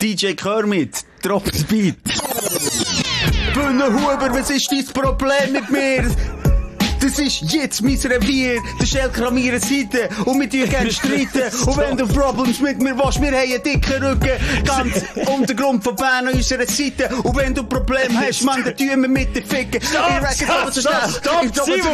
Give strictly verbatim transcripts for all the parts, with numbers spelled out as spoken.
D J Kermit, Drop the Beat. Bühnenhuber, was ist dein Problem mit mir? Das ist jetzt mein Revier, der Schelker an meiner Seite und wir tun gerne streiten. Und wenn du Problems mit mir willst, wir haben einen dicken Rücken, ganz Untergrund von Bern an unserer Seite. Und wenn du Probleme hast, Mann, dann tun wir mit dir ficken. Stopp, stopp, stopp,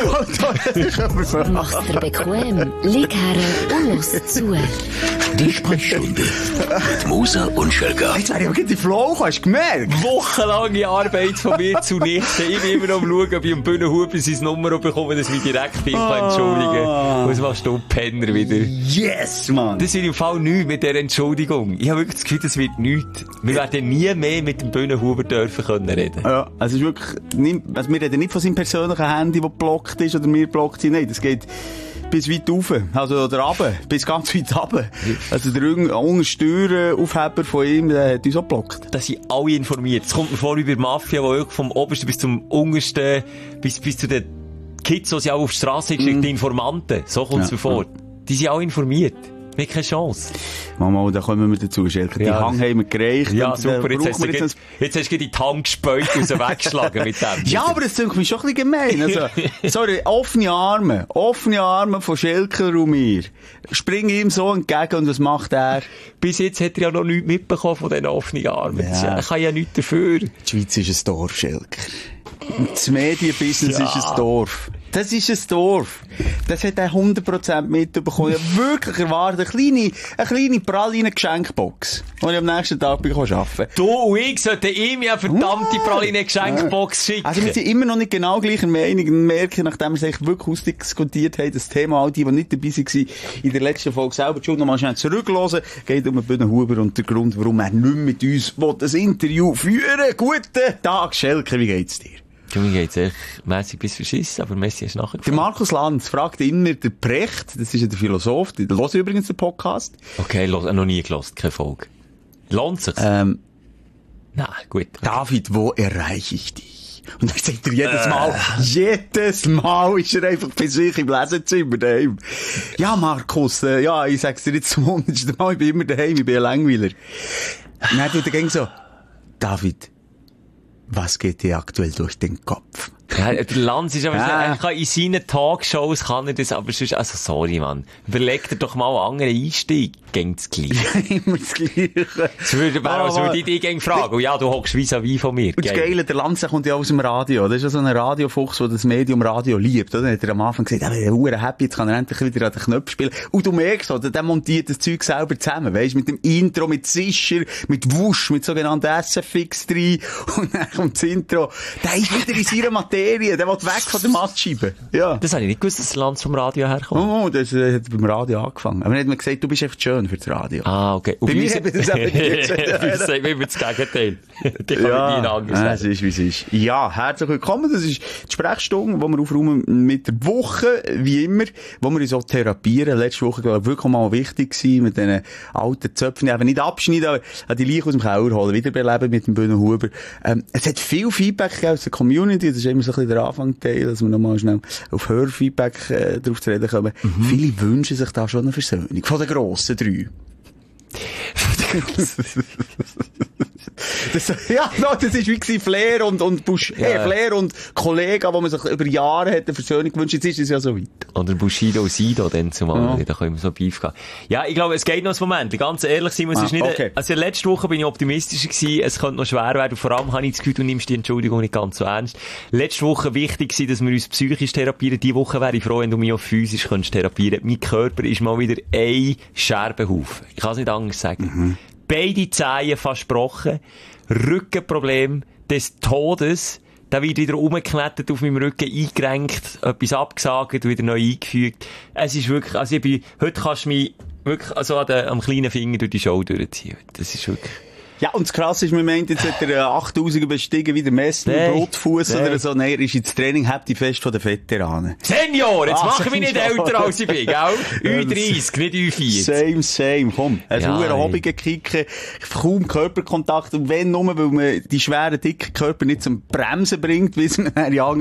stopp, Simon! Mach's dir bequem, lieg her und los zu. Die Sprechstunde mit Musa und Schelker. Jetzt wäre ich aber die Flow, hast du gemerkt? Wochenlange Arbeit von mir zunichte. Ich bin immer noch am schauen, ob ich am Bühnenhuber sein Nummer bekomme, dass ich mich direkt bin, kann entschuldigen. Was machst du, Penner, wieder? Yes, Mann! Das wird im Fall nichts mit dieser Entschuldigung. Ich habe wirklich das Gefühl, das wird nichts. Wir werden nie mehr mit dem Bühnenhuber dürfen können reden. Ja, also es ist wirklich, nicht, also wir reden nicht von seinem persönlichen Handy, das geblockt ist, oder mir blockt sind. Nein, das geht bis weit rauf. Also, oder runter. Bis ganz weit runter. Also, der Untersteueraufheber von ihm, der hat uns auch geblockt. Da sind alle informiert. Es kommt mir vor wie bei der Mafia, wo wirklich vom Obersten bis zum Untersten, bis, bis zu den Kids, die sie auch auf die Straße geschickt, mm. die Informanten. So kommt es ja, mir vor. Ja. Die sind auch informiert. Wir haben keine Chance. Mama, da kommen wir dazu, Schelker. Die ja, Hang haben wir gereicht. Ja, super. Jetzt hast, jetzt, jetzt hast du die Tank gespäut und sie weggeschlagen mit dem. Ja, aber das klingt mir schon ein bisschen gemein. Also, sorry, offene Arme. Offene Arme von Schelker und mir. Spring ihm so entgegen und was macht er? Bis jetzt hat er ja noch nichts mitbekommen von diesen offenen Armen. Ja. Er kann ja nichts dafür. Die Schweiz ist ein Dorf, Schelker. Das Medienbusiness ja. ist ein Dorf. Das ist ein Dorf. Das hat er hundert Prozent mitbekommen. Ich habe wirklich erwartet, eine kleine, eine kleine Praline-Geschenkbox, die ich am nächsten Tag arbeiten kann. Du und ich sollten ihm ja verdammte uh, Praline-Geschenkbox schicken. Also wir sind immer noch nicht genau gleicher Meinung. Und merken, nachdem wir es eigentlich wirklich ausdiskutiert haben, das Thema, all die, die nicht dabei waren, in der letzten Folge selber, schon noch mal schnell zurückhören, geht um den Bühnenhuber und den Grund, warum er nicht mit uns das Interview führen will. Guten Tag, Schelker, wie geht's dir? Mir geht's echt mässig bis verschissen, aber Messi ist nachher Der Markus Lanz fragt immer der Precht, das ist ja der Philosoph, der hört übrigens den Podcast. Okay, los, noch nie gelost, keine Folge. Lohnt sich's? Ähm, Nein, gut. Okay. David, wo erreiche ich dich? Und dann sagt er jedes Mal, äh. jedes Mal ist er einfach bei sich im Lesezimmer daheim. Ja, Markus, äh, ja, ich sag's dir jetzt zum hundertsten Mal, ich bin immer daheim, ich bin ein Langweiler. Und dann tut er gegen so, David, was geht dir aktuell durch den Kopf? Ja, der Lanz ist aber, ja. er kann in seinen Talkshows kann er das, aber sonst, also sorry, Mann. Überleg dir doch mal einen anderen Einstieg. Gegen das Gleiche. Immer das Gleiche. Das würde, wäre, also würde ich dich gegen fragen. Und ja, du hockst vis-à-vis von mir. Und das Geile, der Lanz kommt ja aus dem Radio. Das ist ja so ein Radiofuchs, der das Medium Radio liebt, oder? Dann hat er am Anfang gesagt, er wäre happy, jetzt kann er endlich wieder an den Knopf spielen. Und du merkst, oder? Der montiert das Zeug selber zusammen, weisst, mit dem Intro, mit Zischer, mit Wusch, mit sogenannten S F X drei. Und dann kommt das Intro. Der ist wieder in seiner Materie. Der will weg von der Mattscheibe. Ja. Das habe ich nicht gewusst, dass das Lanz vom Radio herkommt. Oh, das äh, hat beim Radio angefangen. Aber dann hat man gesagt, du bist echt schön für das Radio. Ah, okay. Und bei mir haben wir das eben nicht gesagt. Wir sagen immer das Gegenteil. Die kann ja, mit ihnen anders sagen. Es ist, wie es ist. Ja, herzlich willkommen. Das ist die Sprechstunde, die wir aufräumen mit der Woche, wie immer, wo wir uns auch therapieren. Letzte Woche, glaube ich, wirklich mal wichtig gewesen, mit diesen alten Zöpfen, eben nicht abschneiden, aber die Leiche aus dem Keller holen, wiederbeleben mit dem Bühnenhuber. Ähm, es hat viel Feedback gegeben aus der Community. Das ist immer so ein bisschen der Anfangsteil, dass wir nochmal schnell auf Hörfeedback äh, drauf zu reden kommen. Mhm. Viele wünschen sich da schon eine Versöhnung. Von den grossen drei. das, ja, no, das ist wie Flair und, und Bush, ja. hey, Flair und Kollegen, wo man sich über Jahre hat eine Versöhnung gewünscht. Jetzt ist es ja so weit. Oder Bushido Sido, dann zumal. Ja. Da können wir so Beef gehen. Ja, ich glaube, es geht noch ein Moment. Ganz ehrlich sein, es ah, ist nicht, okay. Also letzte Woche bin ich optimistischer gewesen. Es könnte noch schwer werden. Vor allem habe ich das Gefühl, du nimmst die Entschuldigung nicht ganz so ernst. Letzte Woche wichtig war, dass wir uns psychisch therapieren. Diese Woche wäre ich froh, wenn du mich auch physisch könntest therapieren. Mein Körper ist mal wieder ein Scherbenhaufen. Ich kann es nicht anders sagen. Mhm. Beide Zehen fast gebrochen. Rückenproblem des Todes. Da wird wieder rumgeknetet auf meinem Rücken, eingerenkt, etwas abgesagt, wieder neu eingefügt. Es ist wirklich, also ich bin, heute kannst du mich wirklich, also an den, am kleinen Finger durch die Show durchziehen. Das ist wirklich... Ja, und das Krasse ist, man meint, jetzt hat er achttausender bestiegen, wie der Messi, nee, Blutfuss nee. oder so. Nein, er ist ins Training, habt die Fest von den Veteranen. Senior! Jetzt ah, mache ich mich nicht älter, als ich bin, gell? Ü dreißig, nicht Ü vierzig. Same, same, komm. Es ja, ist ein Hobby gekicken, kaum Körperkontakt. Und wenn nur, weil man die schweren, dicken Körper nicht zum Bremsen bringt, wie es man in die anderen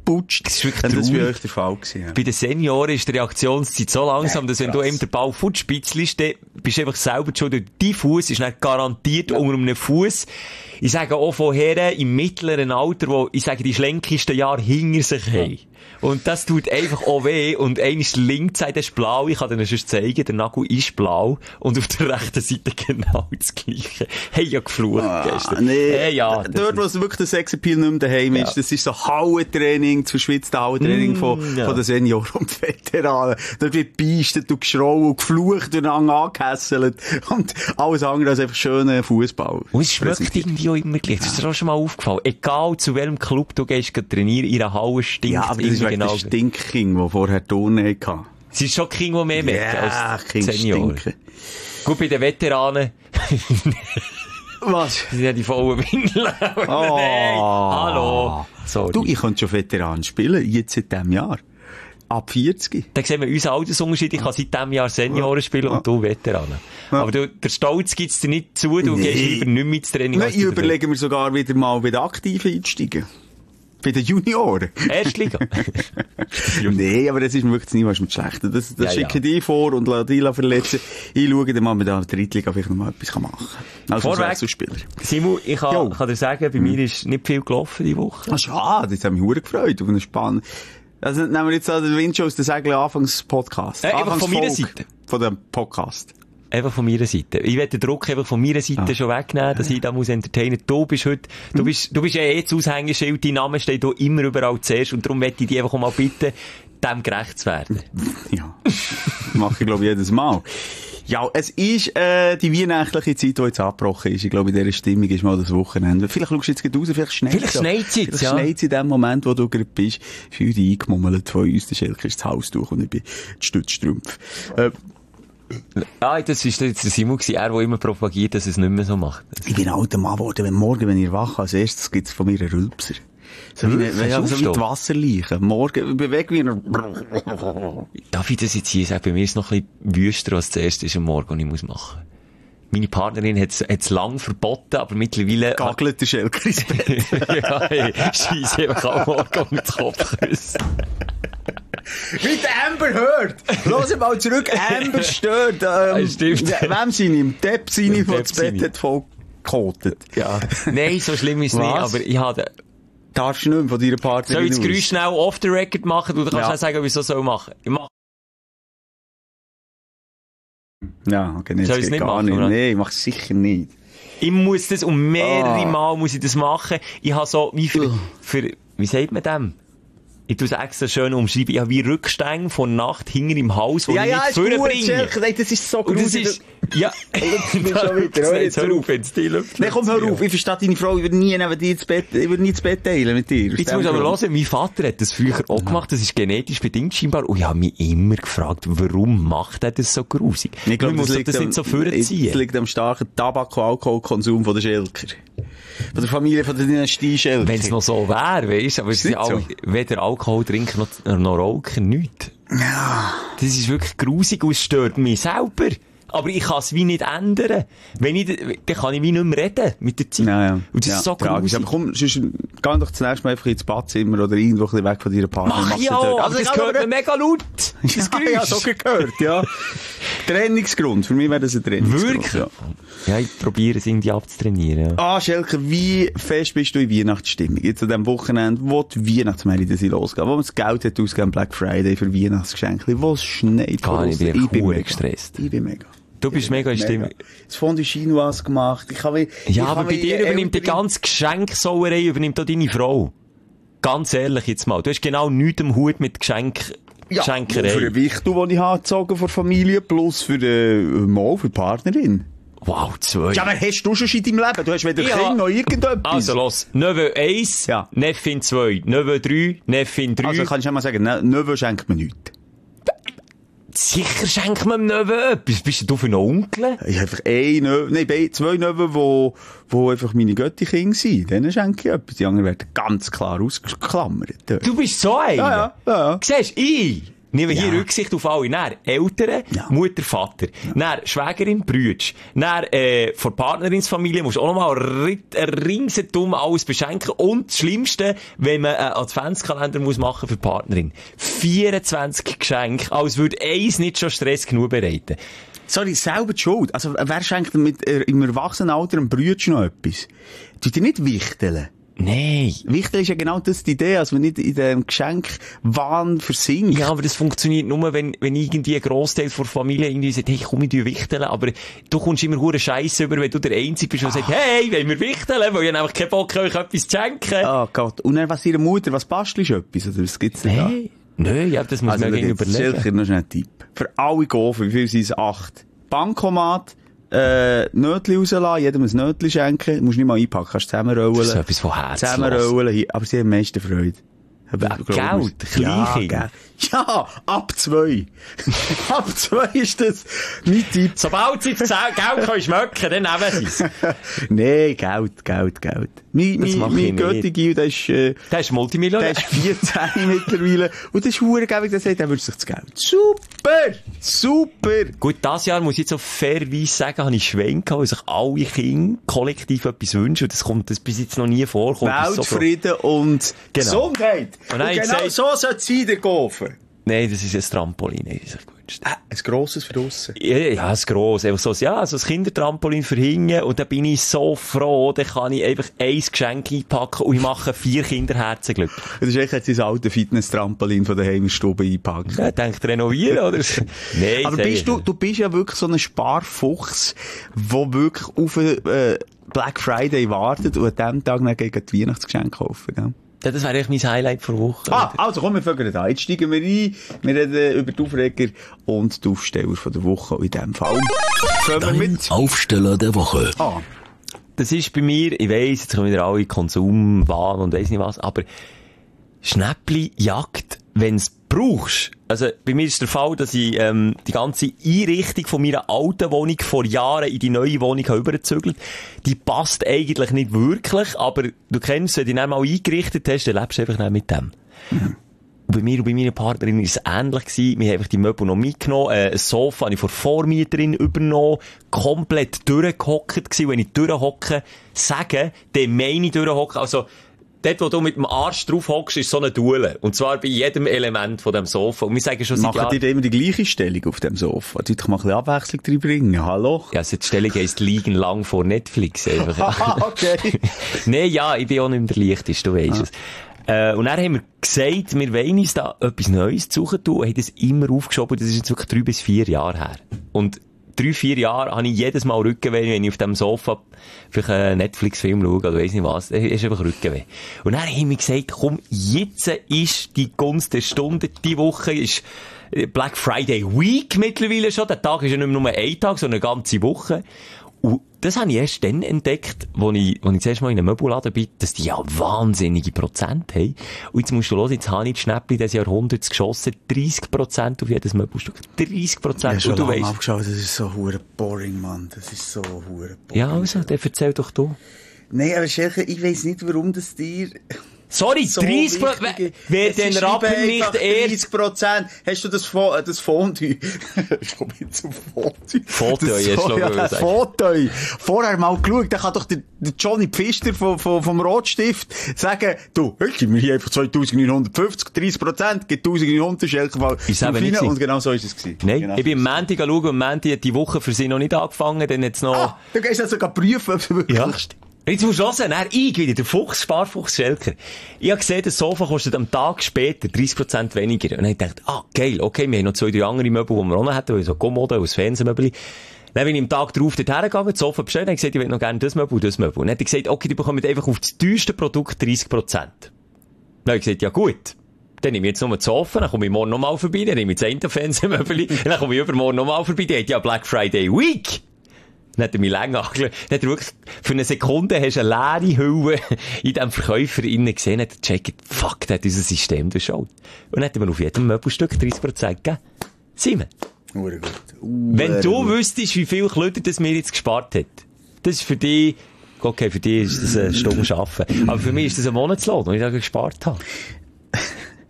putscht. Das ist wirklich das traurig. bei euch der Fall gewesen. Ja. Bei den Senioren ist die Reaktionszeit so langsam, dass wenn krass. du eben den Ball futspitzelst, dann bist du einfach selber schon, dein Fuß ist nicht garantiert ja. unter einem Fuß. Ich sage auch von Herren im mittleren Alter, wo, ich sage, die schlenkigsten Jahre hinter sich ja. haben. Und das tut einfach auch weh. Und einer ist links, das ist blau. Ich kann dir das schon zeigen. Der Nagel ist blau. Und auf der rechten Seite genau das Gleiche. Hey, ja geflucht ah, gestern. Nee. Hey, ja, dort, wo es wirklich der Sexappeal nicht mehr daheim ist, ja. das ist so Hauentraining, das verschwitzte Hauentraining mm, von, ja. von den Senioren und Veteranen. Dort wird gebeistet und geschrauen und geflucht und angehässelt. Und alles andere als einfach schöner Fußball. Und es schmeckt irgendwie auch immer gleich. Das ist dir auch schon mal aufgefallen. Egal zu welchem Club du gehst, trainieren, ihre Haue stinkt ja, aber das ist genau der Stinkking, der vorher Turnen hatte. Es ist schon King, der mehr merkt ja, als Senioren. Gut, bei den Veteranen. Was? Die sind ja die vollen Windeln. Oh. Nein. Hallo. Sorry. Du, ich könnte schon Veteran spielen, jetzt seit diesem Jahr. Ab vierzig. Da sehen wir unseren Altersunterschied. Ich kann seit diesem Jahr Senioren spielen und du Veteranen. Ja. Aber du, der Stolz gibt's dir nicht zu, du nee. gehst lieber nicht mehr ins Training. Nein, ich überlege mir sogar wieder mal bei den Aktiven einsteigen. Bei den Junioren. Erstliga? Nee, aber das ist mir wirklich nie was mit Schlechten. Das, das ja, schicke ja. ich vor und lasse dich verletzen. Ich schaue dann mal mit der Drittliga, ob ich noch mal etwas machen kann. Also Vorweg, als Spieler. Simon, ich kann, kann dir sagen, bei hm. mir ist nicht viel gelaufen diese Woche. Ah, schade, das hat mich sehr gefreut. Auf eine Spann. Also nehmen wir jetzt an den Windshow aus der Segel Anfangs-Podcast. Äh, einfach von meiner Seite. Von dem Podcast. Einfach von meiner Seite. Ich werde den Druck einfach von meiner Seite ah. schon wegnehmen, dass ich da muss entertainen. Du bist heute, du hm. bist, du bist ja eh das Aushängeschild, dein Name steht hier immer überall zuerst und darum möchte ich dich einfach mal bitten, dem gerecht zu werden. Ja. Mache ich, glaube ich, jedes Mal. Ja, es ist, äh, die weihnachtliche Zeit, die jetzt abgebrochen ist. Ich glaube, in dieser Stimmung ist mal das Wochenende. Vielleicht schaust du jetzt gerade raus, vielleicht schneit es. Vielleicht schneit es jetzt, ja. Vielleicht schneit es in dem Moment, wo du gerade bist. Für dich eingemummelt von uns. Der Schelker ist das Haus durch und ich bin die Stützstrümpf. Äh, Ah, das ist jetzt der Simon gewesen, er, der immer propagiert, dass es nicht mehr so macht. Ich bin ein alter Mann geworden. Wenn morgen, wenn ich wache, als erstes gibt's von mir einen Rülpser. So wie, eine, ja, so wie die Wasserleiche. Morgen bewege ich mich. Darf ich das jetzt hier sagen? Bei mir ist es noch ein bisschen wüster, als das erste ist am Morgen, was ich muss machen. Meine Partnerin hat es lang verboten, aber mittlerweile... Gagelt der Schelker ins Bett. Ja, hey, scheisse einfach am Morgen um den Kopf küssen. Wie der Amber hört! Los mal zurück, Amber stört. Ähm, stimmt. Wem sind im Depp seine, der das Bett hat voll gekotet. Ja. Nein, so schlimm ist es nicht, aber ich habe... Darfst du nicht mehr von deiner Partnerin Soll ich das Geräusch schnell off the record machen? Du kannst ja. auch sagen, wie ich es so machen soll. Ich mach... Ja, okay, nee, soll das ich geht nicht gar machen, nicht. oder? Nee, ich mach's sicher nicht. Ich muss das, um mehrere ah. Mal muss ich das machen. Ich habe so, wie für, für, wie sagt man dem? Ich tue es extra schön umschreiben. Ich habe wie Rückstände von Nacht hinter im Haus, wo ja, ich ja, nicht vorbringe. Nein, das ist so gruselig. Ja, jetzt hör auf, wenn es dir läuft. Nein, komm, hör auf. Ich verstehe deine Frau, ich würde nie neben dir ins Bett, ich würde nie ins Bett teilen mit dir. Jetzt musst du aber hören, mein Vater hat das früher auch gemacht, das ist genetisch bedingt scheinbar. Und ich habe mich immer gefragt, warum macht er das so grusig? Ich glaube, muss das, das nicht so vorziehen. Das liegt am starken Tabak- und Alkoholkonsum von der Schelker. Von der Familie, von der Dynastie Schelker. Wenn es noch so wäre, weisst du, aber es ist ja so. Weder Alkohol trinken noch, noch rauchen, nichts. Ja. Das ist wirklich grusig und es stört mich selber. Aber ich kann es wie nicht ändern. Wenn ich, dann kann ich wie nicht mehr reden mit der Zeit. Ja, ja. Und das ja, ist so tragisch. grusig. Aber komm, sonst, geh doch zunächst mal einfach ins Badzimmer oder irgendwo ein bisschen weg von deiner Partnerin. Mach ja, aber also, das gehört mir mega laut. Das ja, Geräusch. Ja, so gehört, ja. Trainingsgrund. Für mich wäre das ein Trainingsgrund. Wirklich? Ja, ja ich probiere es irgendwie abzutrainieren. Ja. Ah, Schelker, wie fest bist du in Weihnachtsstimmung? Jetzt an diesem Wochenende, wo die Weihnachtsmärkte losgehen, wo man das Geld hat ausgegeben, Black Friday für Weihnachtsgeschenke, wo es schneit. Gar nicht, ich bin mega gestresst. Ich bin mega. Du bist mega in Stimmung. Das Fondue Chinoise gemacht. Ich habe, ja, aber bei dir übernimmt die ganze Geschenksauerei, übernimmt auch deine Frau. Ganz ehrlich jetzt mal. Du hast genau nichts am Hut mit Geschenk, ja, Geschenkerei. Für den Wichtel, den ich habe gezogen von der Familie, plus für die, mal, für die Partnerin. Wow, zwei. Ja, aber hast du schon in deinem Leben? Du hast weder ja. Kind noch irgendetwas. Also los, Neveu eins, ja. Neffin zwei, Neveu drei, Neffin drei. Also kannst du mal sagen, Neveu schenkt mir nichts. Sicher schenkt man einem Neven etwas. Bist du für einen Onkel? Ich habe einfach ein Neven, nein, zwei Neven, wo, wo einfach meine Götti-Kinder sind. Denen schenke ich etwas. Die anderen werden ganz klar ausgeklammert. Du bist so einer? Ja, ja, ja. Siehst du, ich Nehmen wir Ja. hier Rücksicht auf alle. Dann Eltern, Ja. Mutter, Vater. Dann Schwägerin, Brüder. Dann, äh, von Partnerinsfamilie musst du auch nochmal ringsherum alles beschenken. Und das Schlimmste, wenn man einen Adventskalender muss machen für die Partnerin. vierundzwanzig Geschenke, als würde eins nicht schon Stress genug bereiten. Sorry, selber die Schuld. Also, wer schenkt mit, äh, im Erwachsenenalter einem Brütsch noch etwas? Tut ihr nicht wichteln? Nein. Wichteln ist ja genau das die Idee, als man nicht in dem Geschenkwahn versinkt. Ja, aber das funktioniert nur, wenn, wenn irgendwie ein Grossteil der Familie irgendwie sagt, hey, komm, ich tu wichteln, aber du kommst immer hure Scheiße über, wenn du der Einzige bist, der sagt, hey, wollen wir wichteln, weil ich habe einfach keinen Bock, euch etwas zu schenken. Oh Gott. Und dann, was ihre Mutter, was bastelst du etwas? Oder was gibt's denn da? Nein. Nein, ja, das muss Also, man jetzt überlegen. Schelker, noch schnell einen Tipp. Für alle Gofen, wie viel sind es? Acht. Bankomat, äh, Nötli rauslassen, jedem ein Nötli schenken. Du musst nicht mal einpacken, kannst zusammenrollen. Das ist etwas von Herzen. Zusammenrollen, hier. Aber sie haben am meisten Freude. Ja, Ich glaube, Geld, es- Kleinkind. Ja, Geld. Ja, ab zwei. Ab zwei ist das mein Tipp. Sobald sie das Geld können schmecken, dann nehmen sie es. Nee, Geld, Geld, Geld. Mein, Das mein, mach ich mein nicht. Götti-Gil, der ist, äh, Der ist Multimillionär. der ist vierzehn mittlerweile. Und das ist verdammt, der sagt, er wünscht sich das Geld. Super! Super! Gut, dieses Jahr muss ich jetzt so fairerweise sagen, habe ich Schwein gehabt, weil sich alle Kinder kollektiv etwas wünschen. Und das kommt das bis jetzt noch nie vor. Kommt das so vor. Weltfrieden und Genau. Gesundheit. Und Und, dann hab ich genau gesagt- so soll es sein, der Gofen. Nein, das ist ein Trampolin, hätte ich sich gewünscht. Ah, ein grosses für draussen. Ja, ja, ein grosses. Einfach so, ja, so ein Kindertrampolin für hinten. Und dann bin ich so froh, dann kann ich einfach ein Geschenk einpacken und ich mache vier Kinderherzen glücklich. Das ist echt jetzt sein altes Fitness-Trampolin von der Heimstube einpacken. Ja, denkt renovieren, oder? Nein, Aber sag bist ich du, nicht. du bist ja wirklich so ein Sparfuchs, der wirklich auf äh, Black Friday wartet und an diesem Tag dann gegen die Weihnachtsgeschenke kaufen, gell? Ja, das wäre eigentlich mein Highlight vor Woche. Ah, also komm, wir fangen an. Jetzt steigen wir ein. Wir reden über die Aufreger und die Aufsteller von der Woche. Und in diesem Fall fangen wir mit... Aufsteller der Woche. Ah, Das ist bei mir, ich weiss, jetzt kommen wieder alle Konsumwahn und weiss nicht was, aber Schnäppli-Jagd, wenn's brauchst. Also, bei mir ist der Fall, dass ich, ähm, die ganze Einrichtung von meiner alten Wohnung vor Jahren in die neue Wohnung habe übergezügelt. Die passt eigentlich nicht wirklich, aber du kennst, wenn du die dann mal eingerichtet hast, dann lebst du einfach nicht mit dem. Mhm. Und bei mir und bei meiner Partnerin war es ähnlich gewesen. Wir haben einfach die Möbel noch mitgenommen. Äh, ein Sofa habe ich von der Vormieterin übernommen. Komplett durchgehockt gewesen. Wenn ich durchhocke, sage, dann meine ich durchhocken. Also, dort, wo du mit dem Arsch drauf hockst, ist so eine Duelle. Und zwar bei jedem Element von dem Sofa. Und wir sagen schon seit machen Jahren... die immer die gleiche Stellung auf dem Sofa? Du doch mal ein bisschen Abwechslung reinbringen. Hallo? Ja, also die Stellung heisst liegen lang vor Netflix. Einfach. Ah, okay. Nee, ja, ich bin auch nicht mehr der Leichteste, du weisst es. Äh, und dann haben wir gesagt, wir wollen uns da etwas Neues zu suchen tun und haben das immer aufgeschoben. Das ist jetzt wirklich drei bis vier Jahre her. Und drei, vier Jahre habe ich jedes Mal Rückenweh, wenn ich auf dem Sofa vielleicht einen Netflix-Film schaue oder weiss nicht was. Es ist einfach Rückenweh. Und dann haben wir gesagt, komm, jetzt ist die Gunst der Stunde. Die Woche ist Black Friday Week mittlerweile schon. Der Tag ist ja nicht mehr nur ein Tag, sondern eine ganze Woche. Und das habe ich erst dann entdeckt, wo ich, wo ich zuerst mal in einem Möbelladen bin, dass die ja wahnsinnige Prozent haben. Und jetzt musst du hören, jetzt habe ich die Schnäppli des Jahrhunderts geschossen, dreissig Prozent auf jedes Möbelstück. dreissig Prozent. Ich habe Und schon du lange weisst, abgeschaut, das ist so hure boring, Mann. Das ist so hure boring. ja, also, dann erzähl doch du. Nein, aber Schelke, ich weiss nicht, warum das dir... Sorry, So dreißig Prozent. wichtige- Wer Es den ist Rappen eben nicht einfach erst... dreißig Prozent. Hast du das, Fo das Fondue? Ich komme jetzt zum Fondue. Fondue, Das hast du so, noch ja, gesagt. Fondue. Vorher mal geschaut, da kann doch der, der Johnny Pfister vom, vom, vom Rotstift sagen, du, hey, gib mir hier einfach zweitausendneunhundertfünfzig, dreißig Prozent, gibt eintausendneunhundert, Schelke, weil Ist eben nicht und gewesen. genau so ist es gewesen. Nein, Genau ich bin so am Montag schauen und am Montag hat die Woche für sie noch nicht angefangen, dann jetzt noch... Ah, du gehst also prüfen, ob du wirklich... Ja. Jetzt musst du hören, dann ich wieder, der Fuchs, Sparfuchs Schelker. Ich habe gesehen, das Sofa kostet am Tag später dreißig Prozent weniger. Und dann habe ich gedacht, ah, geil, okay, wir haben noch zwei, drei andere Möbel, die wir auch noch hätten, so Kommode, ein Fernsehmöbel. Dann bin ich am Tag drauf dort hergegangen, das Sofa bestellt, und habe gesagt, ich will noch gerne das Möbel und das Möbel. Und dann hat er gesagt, okay, die bekommen einfach auf das teuerste Produkt dreißig Prozent. Dann habe ich gesagt, ja gut. Dann nehme ich jetzt nur das Sofa, dann komme ich morgen nochmal vorbei, dann nehme ich das eine Fernsehmöbel, dann komme ich übermorgen nochmal vorbei, die hat ja Black Friday Week. Dann hat er mich länger angeschaut. Dann hat er wirklich, für eine Sekunde hast du eine leere Hülle in diesem Verkäufer innen gesehen, hat er gecheckt, fuck, der hat unser System durchschaut. Und dann hat er mir auf jedem Möbelstück dreißig Prozent gegeben. Simon, Hure gut. wenn du wüsstest, wie viel Klöter das mir jetzt gespart hat, das ist für dich, okay, für dich ist das eine Stunde Arbeiten. Aber für mich ist das ein Monatslohn, den ich da gespart habe.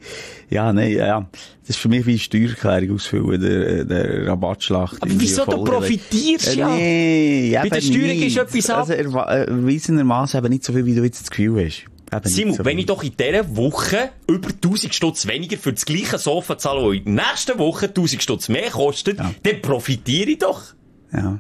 Ja, nein, ja. Das ist für mich wie eine Steuererklärung ausfüllen, der, der Rabattschlacht. Aber wieso, du profitierst äh, ja? Nee, bei der Steuerung ist etwas ab. Also, erwiesenermassen eben nicht so viel, wie du jetzt das Gefühl hast. Simon, so wenn ich doch in dieser Woche über tausend Stutz weniger für das gleiche Sofa zahle, das in der nächsten Woche tausend Stutz mehr kostet, ja. dann profitiere ich doch. Ja.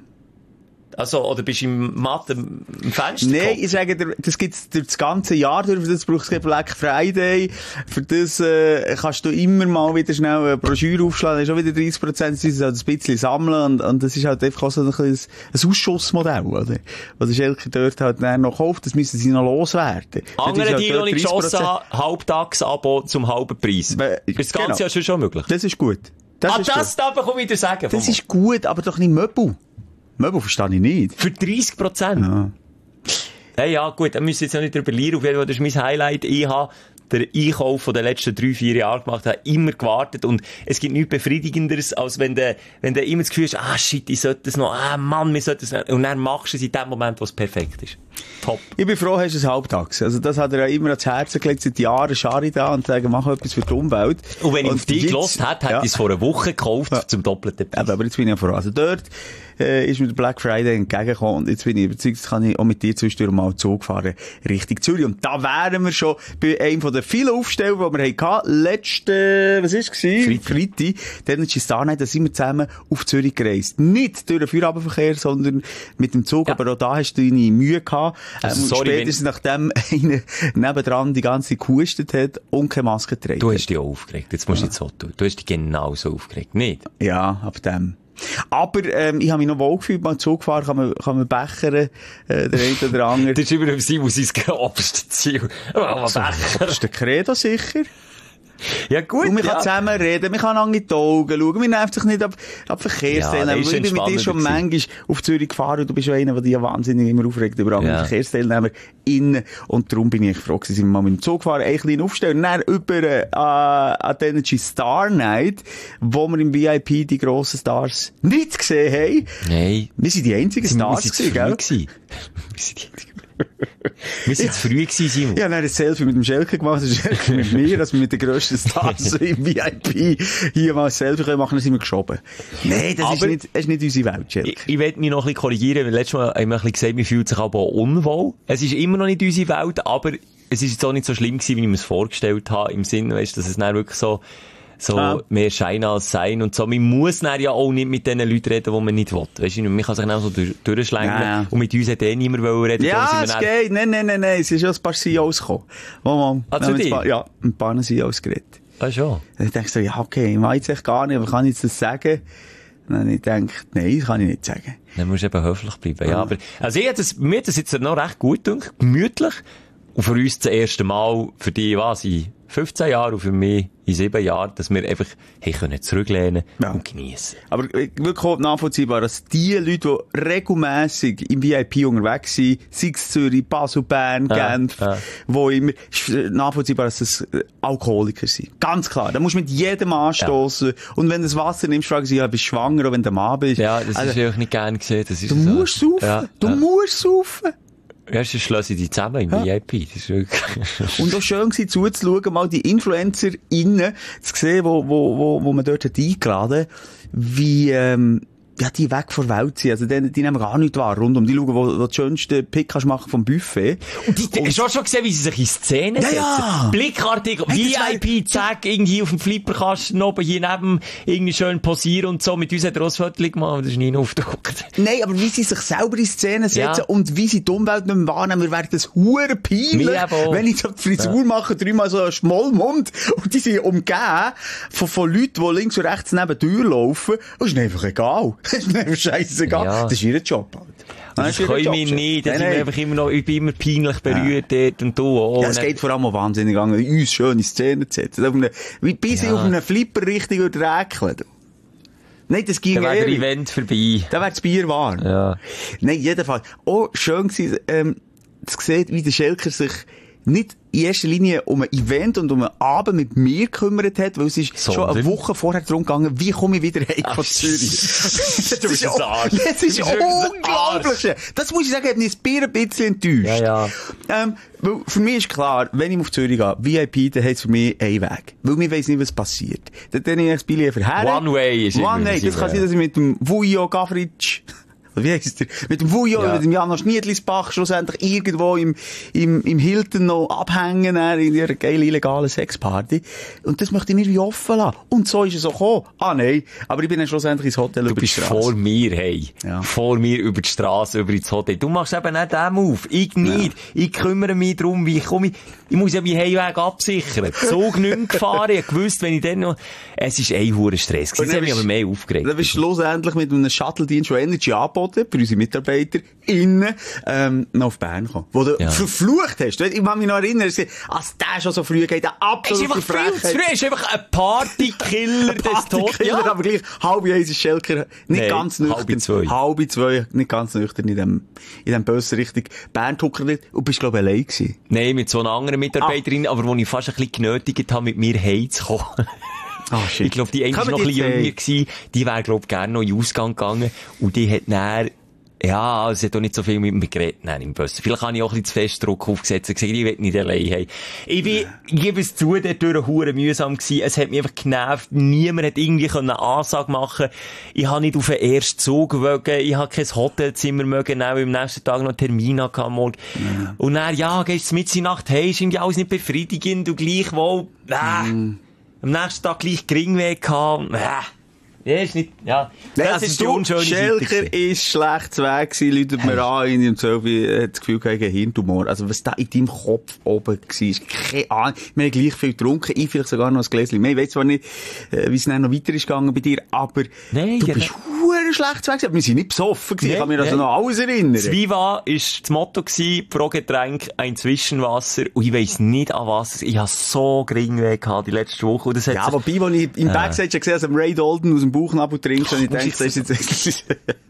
Also, oder bist du im Mathe im Fenster? Nein, ich sage dir, das gibt's durch das ganze Jahr durch, für das brauchst du kein Black Friday, für das, äh, kannst du immer mal wieder schnell eine Broschüre aufschlagen, dann ist auch wieder dreißig Prozent, das ist halt ein bisschen sammeln, und, und das ist halt einfach auch so ein, ein, ein Ausschussmodell, oder? Was Schelker dort halt dann noch kauft, das müssen sie noch loswerden. Andere, halt die noch nicht geschossen haben, Halbtagsabo zum halben Preis. Be- ist das Ganze ja genau. schon, schon möglich. Das ist gut. Das ah, ist das darf ich wieder sagen. Das ist gut, aber doch nicht Möbel. Möbel verstehe ich nicht. Für dreißig Prozent? Ja. Hey, ja, gut, da müssen wir jetzt noch nicht drüber lernen. Auf jeden Fall, das ist mein Highlight. Ich habe den Einkauf von den letzten drei, vier Jahren gemacht, habe immer gewartet. Und es gibt nichts Befriedigenderes, als wenn du, wenn du immer das Gefühl hast, ah, shit, ich sollte das noch, ah, Mann, wir sollten das noch. Und dann machst du es in dem Moment, wo es perfekt ist. Top. Ich bin froh, hast du es halbtags. Also, das hat er ja immer ans Herz gelegt, seit Jahren Schari da und sagen, mach etwas für die Umwelt. Und wenn ich und auf dich gehört hätte, hätte ja. ich es vor einer Woche gekauft, ja. zum doppelten Preis. Aber jetzt bin ich ja froh. Also, dort, äh, ist mir der Black Friday entgegengekommen und jetzt bin ich überzeugt, jetzt kann ich auch mit dir zwischendurch mal Zug fahren, Richtung Zürich. Und da wären wir schon bei einem von den vielen Aufstellungen, die wir hatten, letzte, was ist es gewesen? Freitag. Freitag. Dann ist es da nicht, da sind wir zusammen auf Zürich gereist. Nicht durch den Feierabendverkehr, sondern mit dem Zug. Ja. Aber auch da hast du deine Mühe gehabt. Also, ähm, sorry, spätestens nachdem einer nebendran die ganze Zeit gehustet hat und keine Maske getragen. Du hast dich auch aufgeregt. Jetzt musst du ja. nicht so tun. Du hast dich genauso aufgeregt. Nicht? Ja, ab dem. Aber, ähm, ich habe mich noch wohl gefühlt, beim Zugfahren kann man, kann man bechern, äh, der eine oder andere. Das ist immer Simon sein grobstes Ziel. Also, das ist der Credo sicher. Ja, gut. Und man ja. kann zusammen reden, man kann an in die Augen schauen, man nervt sich nicht ab, ab Verkehrsteilnehmer. Ja, ich bin mit dir schon manchmal auf Zürich gefahren und du bist ja einer, der dich ja wahnsinnig immer aufregt über andere ja. Verkehrsteilnehmer innen. Und darum bin ich froh, dass wir mal mit dem Zug fahren, ein kleinen aufstellen. Und dann über, äh, an die Energy Star Night, wo wir im V I P die grossen Stars nicht gesehen haben. Nein. Wir sind die einzigen Sie, Stars wir gewesen, gell? Gewesen. Wir sind die einzigen. Wir sind zu früh gewesen, Simon. Ja, dann ein Selfie mit dem Schelke gemacht, das ist mit mir, dass wir mit den grössten Stars im V I P hier mal ein Selfie können machen, dann sind wir geschoben. Nein, das aber ist nicht, das ist nicht unsere Welt, Schelke. Ich, ich werde mich noch ein bisschen korrigieren, weil letztes Mal haben wir ein bisschen gesagt, mir fühlt sich aber auch unwohl. Es ist immer noch nicht unsere Welt, aber es ist jetzt auch nicht so schlimm gewesen, wie ich mir es vorgestellt habe, im Sinne, weißt, dass es dann wirklich so, so ah. mehr Schein als Sein und so. Man muss dann ja auch nicht mit den Leuten reden, die man nicht will. Weißt du, man kann sich dann auch so durch, durchschlängeln. Ja, ja. Und mit uns hat eh niemand reden. Ja, es geht. Nein, nein, nein, nein. Es ist schon ein paar C E Os gekommen. Oh, ah, zu dir? Paar, ja, ein paar C E Os geredet. Ah, schon? Dann denke ich so, ja, okay, ich weiß echt gar nicht, aber kann ich jetzt das sagen? Und dann denke ich, nein, das kann ich nicht sagen. Dann musst du eben höflich bleiben. Ja, aber, also ich hätte das, mir hat das jetzt noch recht gut gedacht, gemütlich. Und für uns das erste Mal, für die, was, in fünfzehn Jahren und für mich in sieben Jahren, dass wir einfach hey, können zurücklehnen ja. und genießen. Aber wirklich auch nachvollziehbar, dass die Leute, die regelmässig im V I P unterwegs sind, sei es Zürich, Basel, Bern, ja, Genf, ja. wo immer, ist nachvollziehbar, dass es Alkoholiker sind. Ganz klar. Da musst du mit jedem anstoßen. Ja. Und wenn du das Wasser nimmst, fragen sie, ja, bist du schwanger, oder wenn du Mann bist. Ja, das also, ist ja auch nicht gern gesehen. Das ist du so. musst saufen. Ja. Du ja. musst saufen. Ja, sonst schliessen die zusammen im ja. V I P. Das ist wirklich und auch schön gewesen, zuzuschauen, mal die InfluencerInnen zu sehen, wo, wo, wo, wo man dort hat eingeladen, wie, ähm, ja, die weg von der Welt sind. Also, die, die nehmen gar nichts wahr rundum. Die schauen, wo, wo die schönsten Pick kannst machen vom Buffet. Und die, und hast du schon gesehen, wie sie sich in Szene ja, setzen? Ja. Blickartig, hey, V I P, zack, irgendwie auf dem Flipperkasten oben hier neben, irgendwie schön posieren und so. Mit uns hat er auch ein Foto gemacht, das ist nie aufgedruckt. Nein, aber wie sie sich selber in Szene setzen ja. und wie sie die Umwelt nicht mehr wahrnehmen, wir werden das hure peinlich, wenn ich so die Frisur ja. mache, dreimal so einen Schmollmund und die sind umgeben von, von Leuten, die links und rechts neben der Tür laufen. Das ist einfach egal. Das ist einfach scheissegal. Ja. Das ist ihr Job halt. Das, das können wir nicht. Das sind wir einfach immer noch, ich bin immer peinlich berührt ja. dort und du auch. Ja, es geht vor allem auch wahnsinnig an, uns schöne Szenen zu setzen. Auf eine, wie bis ja. ich auf einen Flipper richtig räkeln. Nein, das ging da wäre der Event vorbei. Da wäre das Bier warm. Ja. Nein, jedenfalls. Auch schön gewesen, ähm, zu sehen, wie der Schelker sich nicht in erster Linie um ein Event und um einen Abend mit mir gekümmert hat, weil es ist so, schon eine Woche vorher darum gegangen, wie komme ich wieder heim von Zürich. Das du bist ein Arsch. Das ist unglaublich. Das muss ich sagen, hat mich ein bisschen enttäuscht. Ja, ja. Ähm, weil für mich ist klar, wenn ich auf Zürich gehe, V I P, dann heisst es für mich einen Weg. Weil ich weiss nicht, was passiert. Dann nehme ich das Billet für her. One way ist One way. Das kann sein, dass ich mit dem Vujo Gavritsch, wie heisst der? Mit dem Vujo, ja. mit dem Janosch Schniedlisbach schlussendlich irgendwo im, im, im Hilton noch abhängen, in ihrer geilen, illegalen Sexparty. Und das möchte ich mir wie offen lassen. Und so ist es auch gekommen. Ah, nein. Aber ich bin dann schlussendlich ins Hotel du über die Straße. Du bist vor mir, hey. Ja. Vor mir über die Straße, über ins Hotel. Du machst eben nicht den Move. Ich nicht. Ja. Ich kümmere mich darum, wie ich komme. Ich muss ja meinen Heimweg absichern. Zug nicht mehr gefahren. Ich gewusst, wenn ich dann noch... Es ist ein hoher Stress. Das hat mich aber mehr aufgeregt. Dann bist du schlussendlich mit einem Shuttle-Dienst von Energy angeboten, für unsere Mitarbeiter, innen, ähm, noch auf Bern gekommen. Wo du ja. verflucht hast. Ich kann mich noch erinnern, als der schon so früh geht, der absolute Frechheit. Es ist einfach viel zu früh. Es ist einfach ein Partykiller des Todes. Ja. Aber gleich halb eins ist Schelker nicht nee, ganz nüchtern. Halb zwei. Halb zwei, nicht ganz nüchtern in dem, in dem bösen Richtung Bern tuckert. Und bist, glaube ich, allein gewesen. Nein, mit so einer anderen Mitarbeiterin, ah. aber wo ich fast ein bisschen genötigt habe, mit mir heimzukommen. Oh, shit. Ich glaube, die eine war noch ein bisschen jünger gewesen. Die wäre, glaube ich, gerne noch in den Ausgang gegangen. Und die hat dann, ja, sie hat auch nicht so viel mit mir geredet, nein, im Bösen. Vielleicht habe ich auch ein bisschen zu fest Druck aufgesetzt und gesagt, ich will nicht allein haben. Ich bin, ich gebe es zu, dort durch hure mühsam gewesen. Es hat mich einfach genervt. Niemand hat irgendwie eine Ansage machen. Ich habe nicht auf den ersten Zug gewogen. Ich habe kein Hotelzimmer mögen, auch am nächsten Tag noch einen Termin am Morgen. Ja. Und dann, ja, gehst du mit in die Nacht, hey, ist irgendwie alles nicht befriedigend und gleichwohl, äh, mm. am nächsten Tag gleich Geringweg gehabt. Ja, ist nicht, ja. Das also ist die unschöne Schelker ist schlecht weg gewesen, läutet mir an, in dem zwölf hat das Gefühl, gegen Hirntumor. Also, was da in deinem Kopf oben war, ist keine Ahnung. Wir haben gleich viel getrunken, ich vielleicht sogar noch ein Gläschen mehr. Ich weiss zwar nicht, äh, wie es dann noch weiter ist gegangen bei dir, aber nee, du ja, bist verdammt schlecht weg gewesen. Wir sind nicht besoffen gewesen, nee, ich kann mich nee. also noch alles erinnern. Das Viva ist das Motto gewesen, pro Getränk ein Zwischenwasser, und ich weiss nicht an was. Ich habe so Geringweg gehabt die letzte Woche. Und das hat ja, aber bei, als ich im Backstage äh. gesehen habe, Ray Dalton aus dem Bauchnabel trinkst, und ich denke, das ist jetzt...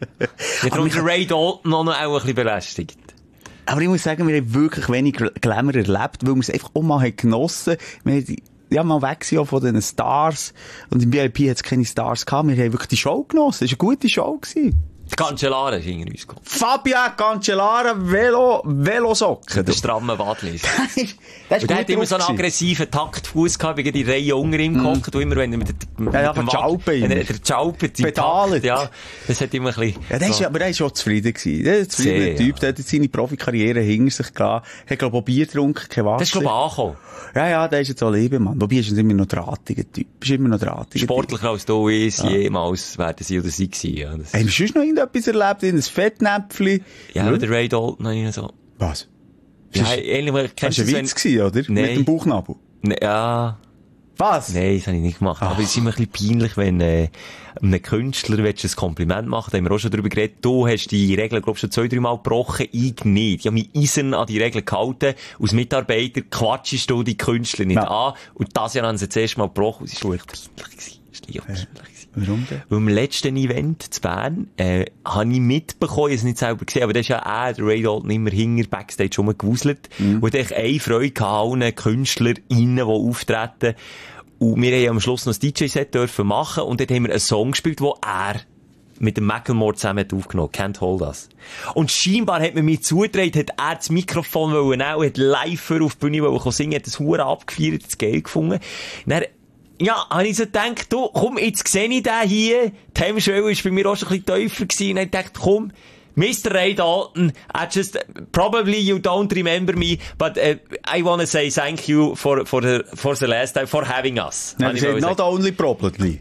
Ich habe den Ray Dalton noch, noch auch ein bisschen belästigt. Aber ich muss sagen, wir haben wirklich wenig Glamour erlebt, weil wir es einfach auch mal haben genossen. Wir haben ja mal weg sind von diesen Stars. Und im V I P hat es keine Stars gehabt. Wir haben wirklich die Show genossen. Es war eine gute Show gewesen. Die Cancellara ist irgendwie uns gekommen. Fabian Cancellara, Velo, Velosocken. Der stramme Wadlis. Das ist der hat immer so einen aggressiven Taktfuß gehabt, wie die Reihe unter ihm gehockt, mm. immer wenn er mit dem, ja, ja, mit dem Ciaupe. Wenn er der Ciaupe, die Takt, ja. Das hat immer ein bisschen, ja, der so. Ist, aber der ist schon zufrieden gewesen. Der ist ein zufriedener Typ. Der hat jetzt seine Profikarriere hinter sich gehabt. Hat, glaube ich, auch Bier getrunken, kein Wasser. Das ist, glaube ich, angekommen. Ja, ja, der ist jetzt auch Leben, Mann. Wobei ist immer noch drahtiger Typ. Ist immer noch drahtiger. Sportlicher als du ist, ja. Jemals werden sie oder sie gewesen, ja. Das hey, hast du noch irgendetwas erlebt? In ein Fettnäpfchen? Ja, ja, der Ray Dalton habe ich so. Was? Ja, ähnlich, kennst du das? War ein Witz gewesen, oder? Nee. Mit dem Bauchnabel? Nee, ja. Was? Nein, das habe ich nicht gemacht. Ach. Aber es ist immer ein bisschen peinlich, wenn äh, einem Künstler willst du ein Kompliment machen. Da haben wir auch schon darüber geredet. Du hast die Regeln, glaube ich, schon zwei, drei Mal gebrochen. Ich nicht. Ich habe mich eisern an die Regeln gehalten. Als Mitarbeiter quatschst du die Künstler nicht ja. an. Und das Jahr haben sie das erste Mal gebrochen. Es war wirklich peinlich. Es war peinlich. Warum denn? Weil im letzten Event zu Bern, äh, habe ich mitbekommen, ich habe es nicht selber gesehen, aber da ist ja auch der Ray Dalton immer hinter Backstage rumgewuselt. Mhm. Und ich eine Freude gehabt, allen KünstlerInnen, die auftreten. Und wir haben am Schluss noch das D J-Set dürfen machen, und dort haben wir einen Song gespielt, den er mit dem Macklemore zusammen hat aufgenommen. Can't Hold Us. Und scheinbar hat man mir zugetragen, hat er das Mikrofon wollen auch, hat live auf die Bühne wollen singen, hat das Hure abgefeiert, das geil gefunden. Dann, ja, habe ich so gedacht, du, komm, jetzt sehe ich den hier. Die Hemmschwelle war bei mir auch schon ein bisschen tiefer gewesen. Und dann dachte ich, komm, Mister Ray Dalton, I just, probably you don't remember me, but uh, I want to say thank you for, for, the, for the last time, for having us. Nein, no, not only probably.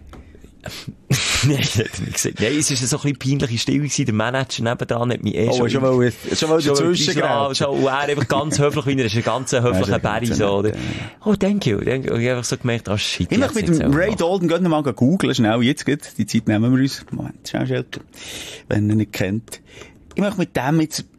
Nein, das hat er nicht gesagt. Nein, es war so ein bisschen peinliche Stille gewesen. Der Manager nebendran hat mich eh oh, schon... schon mal, schon mal dazwischen gehabt. Schon, und er einfach ganz höflich, wie er ist, ein ganz höflicher Barry, so, oder? Oh, thank you. Und ich habe einfach so gemerkt, oh shit. Ich möchte mit dem Ray Dalton gehen mal googeln, schnell, jetzt geht. Die Zeit nehmen wir uns. Moment, schnell, schnell. Wenn ihr ihn nicht kennt. Ich möchte mit dem jetzt